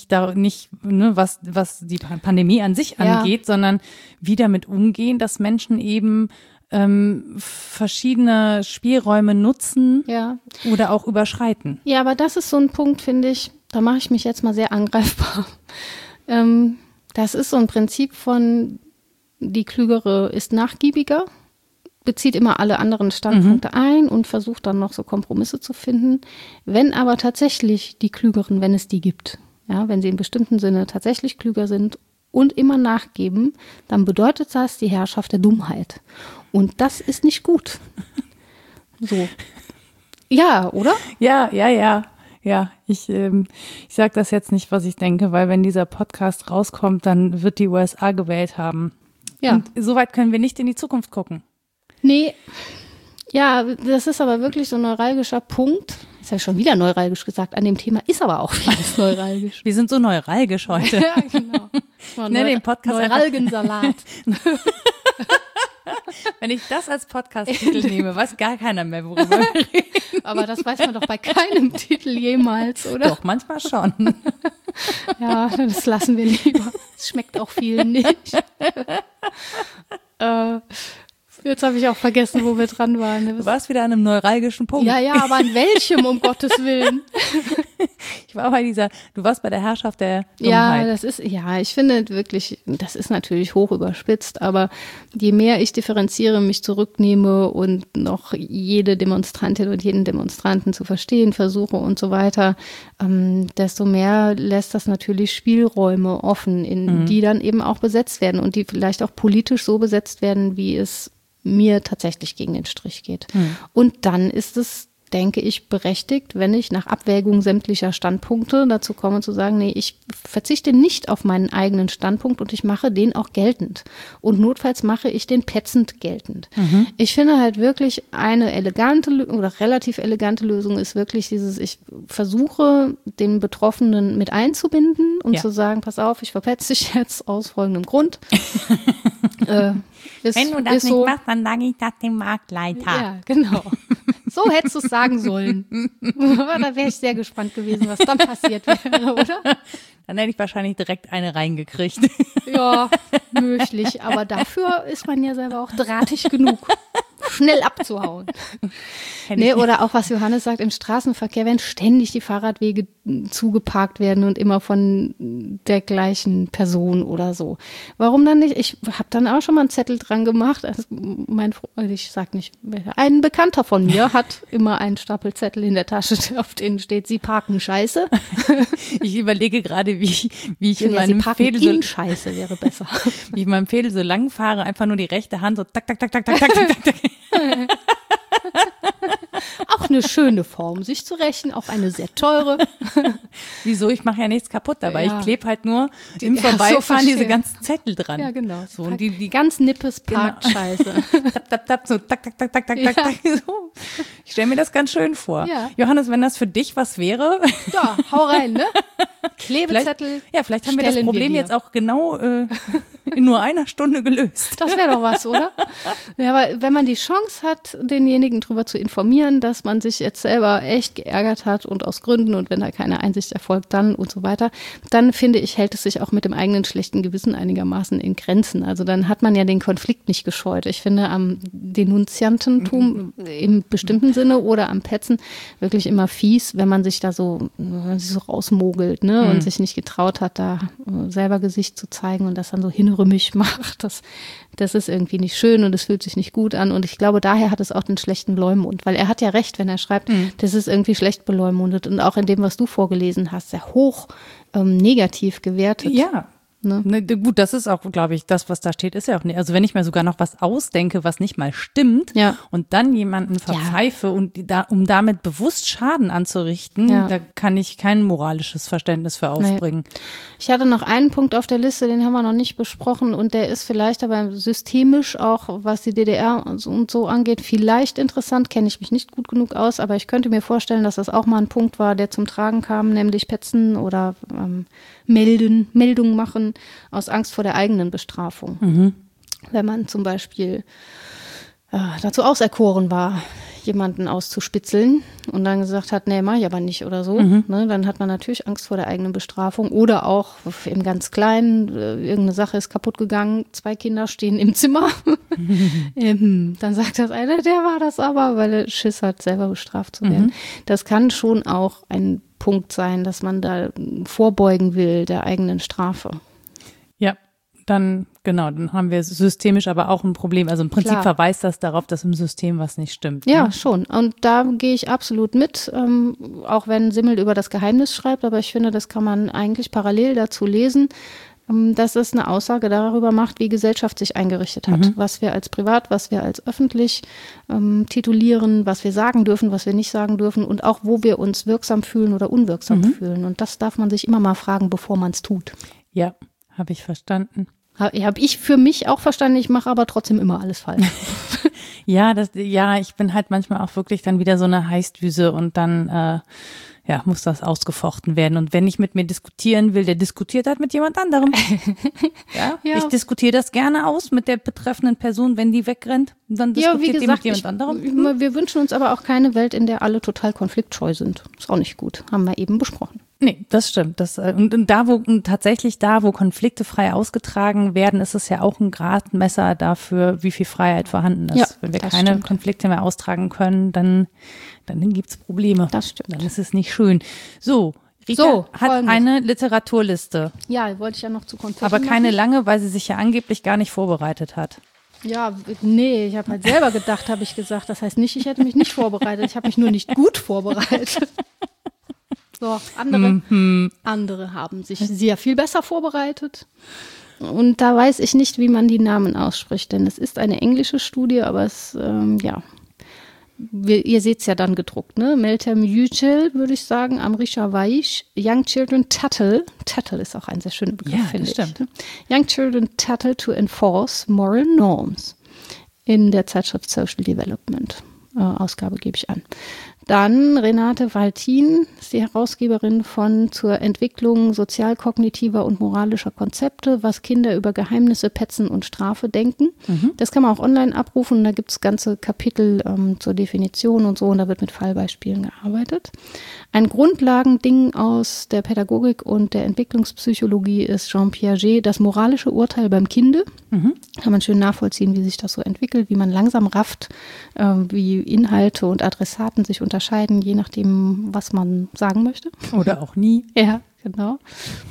was die Pandemie an sich angeht, sondern wie damit umgehen, dass Menschen eben verschiedene Spielräume nutzen oder auch überschreiten. Ja, aber das ist so ein Punkt, finde ich, da mache ich mich jetzt mal sehr angreifbar. Das ist so ein Prinzip von die Klügere ist nachgiebiger, bezieht immer alle anderen Standpunkte ein und versucht dann noch so Kompromisse zu finden. Wenn aber tatsächlich die Klügeren, wenn es die gibt, ja, wenn sie im bestimmten Sinne tatsächlich klüger sind und immer nachgeben, dann bedeutet das die Herrschaft der Dummheit. Und das ist nicht gut. So. Ja, oder? Ja. Ja, ich sage das jetzt nicht, was ich denke, weil wenn dieser Podcast rauskommt, dann wird die USA gewählt haben. Ja. Und soweit können wir nicht in die Zukunft gucken. Nee, ja, das ist aber wirklich so ein neuralgischer Punkt. Ist ja schon wieder neuralgisch gesagt. An dem Thema ist aber auch vieles neuralgisch. Wir sind so neuralgisch heute. Ja, genau. Den Podcast Neuralgensalat. Wenn ich das als Podcast-Titel nehme, weiß gar keiner mehr, worüber wir reden. Aber das weiß man doch bei keinem Titel jemals, oder? Doch, manchmal schon. Ja, das lassen wir lieber. Es schmeckt auch vielen nicht. Jetzt habe ich auch vergessen, wo wir dran waren. Du warst wieder an einem neuralgischen Punkt. Ja, aber an welchem, um Gottes Willen? Ich war bei du warst bei der Herrschaft der Ja, Dummheit. ich finde wirklich, das ist natürlich hoch überspitzt, aber je mehr ich differenziere, mich zurücknehme und noch jede Demonstrantin und jeden Demonstranten zu verstehen versuche und so weiter, desto mehr lässt das natürlich Spielräume offen, die dann eben auch besetzt werden und die vielleicht auch politisch so besetzt werden, wie es mir tatsächlich gegen den Strich geht. Und dann ist es, denke ich, berechtigt, wenn ich nach Abwägung sämtlicher Standpunkte dazu komme zu sagen, nee, ich verzichte nicht auf meinen eigenen Standpunkt und ich mache den auch geltend. Und notfalls mache ich den petzend geltend. Ich finde halt wirklich eine elegante oder relativ elegante Lösung ist wirklich ich versuche, den Betroffenen mit einzubinden und zu sagen, pass auf, ich verpetze dich jetzt aus folgendem Grund. Wenn du das nicht machst, dann sage ich das dem Marktleiter. Ja, genau. So hättest du es sagen sollen. Da wäre ich sehr gespannt gewesen, was dann passiert wäre, oder? Dann hätte ich wahrscheinlich direkt eine reingekriegt. Ja, möglich. Aber dafür ist man ja selber auch drahtig genug, schnell abzuhauen. Nee, oder auch, was Johannes sagt, im Straßenverkehr, wenn ständig die Fahrradwege zugeparkt werden und immer von der gleichen Person oder so. Warum dann nicht? Ich habe dann auch schon mal einen Zettel dran gemacht. Also ich sag nicht, ein Bekannter von mir hat immer einen Stapel Zettel in der Tasche, auf denen steht, Sie parken scheiße. Ich überlege gerade, wie ich in Sie meinem parken Fädel in scheiße wäre besser. Wie ich in meinem Fädel so lang fahre, einfach nur die rechte Hand so tak, tak, tak, tak, tak, tak, tak, tak. Auch eine schöne Form, sich zu rächen, auch eine sehr teure. Wieso? Ich mache ja nichts kaputt dabei. Ja. Ich klebe halt nur im Ja, so Vorbeifahren diese verstehe. ganzen Zettel dran. Ja, genau. So, und die ganz nippes parkt scheiße. tap, tap, tap, so tak, tak, tak, tak, tak, Ja. tak. So. Ich stelle mir das ganz schön vor. Ja. Johannes, wenn das für dich was wäre, Ja, hau rein, ne? Klebezettel. vielleicht haben wir das stellen Problem dir. jetzt auch genau in nur einer Stunde gelöst. Das wäre doch was, oder? Ja, aber wenn man die Chance hat, denjenigen darüber zu informieren, dass man sich jetzt selber echt geärgert hat und aus Gründen und wenn da keine Einsicht erfolgt, dann und so weiter, dann finde ich, hält es sich auch mit dem eigenen schlechten Gewissen einigermaßen in Grenzen. Also dann hat man ja den Konflikt nicht gescheut. Ich finde am Denunziantentum im bestimmten Sinne oder am Petzen wirklich immer fies, wenn man sich da so rausmogelt, ne, und sich nicht getraut hat, da selber Gesicht zu zeigen und das dann so hinrümmig macht. Das ist irgendwie nicht schön und es fühlt sich nicht gut an und ich glaube, daher hat es auch den schlechten Leumund, weil er hat ja recht, wenn er schreibt, das ist irgendwie schlecht beleumundet und auch in dem, was du vorgelesen hast, sehr hoch negativ gewertet. Ja. Ne? Gut, das ist auch, glaube ich, das, was da steht, ist ja auch nicht. Also wenn ich mir sogar noch was ausdenke, was nicht mal stimmt, Ja. und dann jemanden verpfeife und um damit bewusst Schaden anzurichten, da kann ich kein moralisches Verständnis für aufbringen. Nee. Ich hatte noch einen Punkt auf der Liste, den haben wir noch nicht besprochen und der ist vielleicht aber systemisch auch, was die DDR und so angeht, vielleicht interessant, kenne ich mich nicht gut genug aus, aber ich könnte mir vorstellen, dass das auch mal ein Punkt war, der zum Tragen kam, nämlich Petzen oder Meldungen machen aus Angst vor der eigenen Bestrafung. Wenn man zum Beispiel dazu auserkoren war, jemanden auszuspitzeln und dann gesagt hat, nee, mach ich aber nicht oder so, ne, dann hat man natürlich Angst vor der eigenen Bestrafung oder auch im ganz Kleinen, irgendeine Sache ist kaputt gegangen, 2 Kinder stehen im Zimmer, dann sagt das eine, der war das aber, weil er Schiss hat, selber bestraft zu werden. Das kann schon auch ein Punkt sein, dass man da vorbeugen will der eigenen Strafe. Ja, dann haben wir systemisch aber auch ein Problem. Also im Prinzip Klar. verweist das darauf, dass im System was nicht stimmt. Ja, Ne? schon. Und da gehe ich absolut mit, auch wenn Simmel über das Geheimnis schreibt, aber ich finde, das kann man eigentlich parallel dazu lesen, dass es eine Aussage darüber macht, wie Gesellschaft sich eingerichtet hat, was wir als privat, was wir als öffentlich titulieren, was wir sagen dürfen, was wir nicht sagen dürfen und auch, wo wir uns wirksam fühlen oder unwirksam fühlen. Und das darf man sich immer mal fragen, bevor man es tut. Ja, habe ich verstanden. Habe ich für mich auch verstanden, ich mache aber trotzdem immer alles falsch. Ich bin halt manchmal auch wirklich dann wieder so eine Heißdüse und dann muss das ausgefochten werden. Und wenn ich mit mir diskutieren will, der diskutiert halt mit jemand anderem. Ja. Ich diskutiere das gerne aus mit der betreffenden Person, wenn die wegrennt. Dann diskutiert die mit jemand anderem. Wir wünschen uns aber auch keine Welt, in der alle total konfliktscheu sind. Ist auch nicht gut, haben wir eben besprochen. Nee, das stimmt. Und wo Konflikte frei ausgetragen werden, ist es ja auch ein Gradmesser dafür, wie viel Freiheit vorhanden ist. Ja, wenn wir keine Konflikte mehr austragen können, dann gibt's Probleme. Das stimmt. Dann ist es nicht schön. So, Rita hat eine Literaturliste. Ja, wollte ich ja noch zu Konflikten aber keine machen. lange, weil sie sich ja angeblich gar nicht vorbereitet hat. Ja, nee, ich habe halt selber gedacht, habe ich gesagt. Das heißt nicht, ich hätte mich nicht vorbereitet. Ich habe mich nur nicht gut vorbereitet. So, andere haben sich sehr viel besser vorbereitet. Und da weiß ich nicht, wie man die Namen ausspricht, denn es ist eine englische Studie, aber ihr seht es ja dann gedruckt, ne? Meltem Yücel, würde ich sagen, Amrisha Vaish, Young Children Tattle ist auch ein sehr schöner Begriff, finde ich. Stimmt. Young Children Tattle to Enforce Moral Norms in der Zeitschrift Social Development. Ausgabe gebe ich an. Dann Renate Waltin ist die Herausgeberin von Zur Entwicklung sozial-kognitiver und moralischer Konzepte, was Kinder über Geheimnisse, Petzen und Strafe denken. Das kann man auch online abrufen. Da gibt es ganze Kapitel zur Definition und so und da wird mit Fallbeispielen gearbeitet. Ein Grundlagending aus der Pädagogik und der Entwicklungspsychologie ist Jean Piaget, das moralische Urteil beim Kinde. Kann man schön nachvollziehen, wie sich das so entwickelt, wie man langsam rafft, wie Inhalte und Adressaten sich unterscheiden, je nachdem, was man sagen möchte. Oder auch nie. Ja, genau.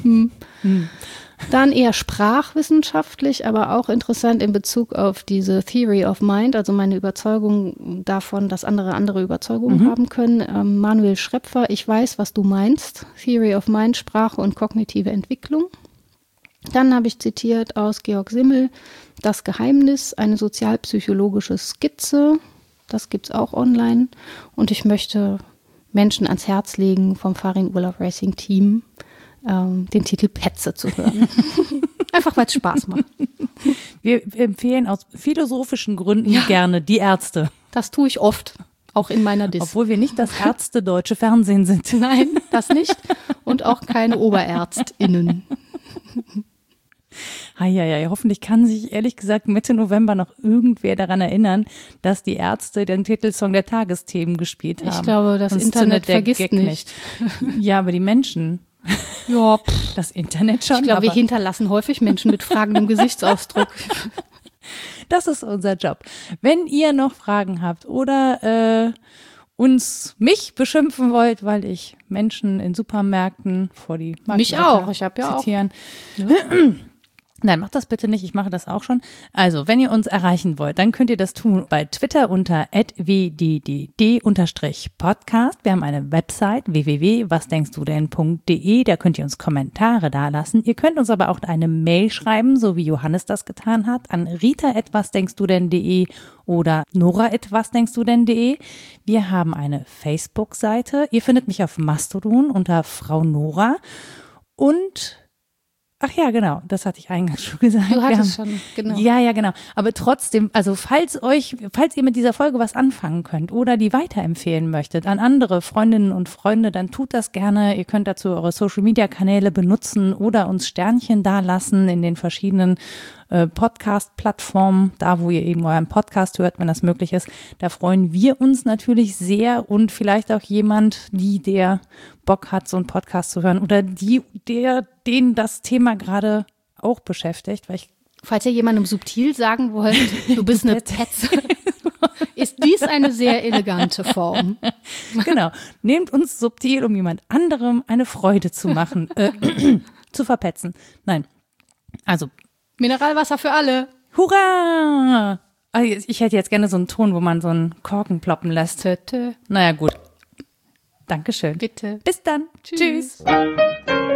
Dann eher sprachwissenschaftlich, aber auch interessant in Bezug auf diese Theory of Mind, also meine Überzeugung davon, dass andere Überzeugungen haben können. Manuel Schrepfer, Ich weiß, was du meinst. Theory of Mind, Sprache und kognitive Entwicklung. Dann habe ich zitiert aus Georg Simmel, Das Geheimnis, eine sozialpsychologische Skizze. Das gibt es auch online. Und ich möchte Menschen ans Herz legen vom Farin Urlaub Racing Team, den Titel Petze zu hören. Einfach, weil es Spaß macht. Wir empfehlen aus philosophischen Gründen gerne Die Ärzte. Das tue ich oft, auch in meiner Dis. Obwohl wir nicht das Ärzte-deutsche Fernsehen sind. Nein, das nicht. Und auch keine OberärztInnen. Hoffentlich kann sich ehrlich gesagt Mitte November noch irgendwer daran erinnern, dass die Ärzte den Titelsong der Tagesthemen gespielt haben. Ich glaube, das Internet vergisst nicht. Ja, aber die Menschen. Ja, das Internet schon. Ich glaube, wir hinterlassen häufig Menschen mit fragendem Gesichtsausdruck. Das ist unser Job. Wenn ihr noch Fragen habt oder mich beschimpfen wollt, weil ich Menschen in Supermärkten vor die Mich auch, ich habe ja zitieren. Nein, macht das bitte nicht, ich mache das auch schon. Also, wenn ihr uns erreichen wollt, dann könnt ihr das tun bei Twitter unter @wddd_podcast. Wir haben eine Website www.wasdenkstudenn.de, da könnt ihr uns Kommentare dalassen. Ihr könnt uns aber auch eine Mail schreiben, so wie Johannes das getan hat, an rita@wasdenkstudenn.de oder nora@wasdenkstudenn.de. Wir haben eine Facebook-Seite. Ihr findet mich auf Mastodon unter Frau Nora und ach ja, genau, das hatte ich eingangs schon gesagt. Du hattest schon, genau. Ja, genau. Aber trotzdem, also falls ihr mit dieser Folge was anfangen könnt oder die weiterempfehlen möchtet an andere Freundinnen und Freunde, dann tut das gerne. Ihr könnt dazu eure Social-Media-Kanäle benutzen oder uns Sternchen dalassen in den verschiedenen Podcast-Plattformen, da wo ihr eben euren Podcast hört, wenn das möglich ist. Da freuen wir uns natürlich sehr und vielleicht auch jemand, der Bock hat, so einen Podcast zu hören oder den das Thema gerade auch beschäftigt. Falls ihr jemandem subtil sagen wollt, du bist eine Petze, ist dies eine sehr elegante Form. Genau. Nehmt uns subtil, um jemand anderem eine Freude zu machen, zu verpetzen. Nein. Also Mineralwasser für alle. Hurra! Ich hätte jetzt gerne so einen Ton, wo man so einen Korken ploppen lässt. Töte. Naja, gut. Dankeschön. Bitte. Bis dann. Tschüss. Tschüss.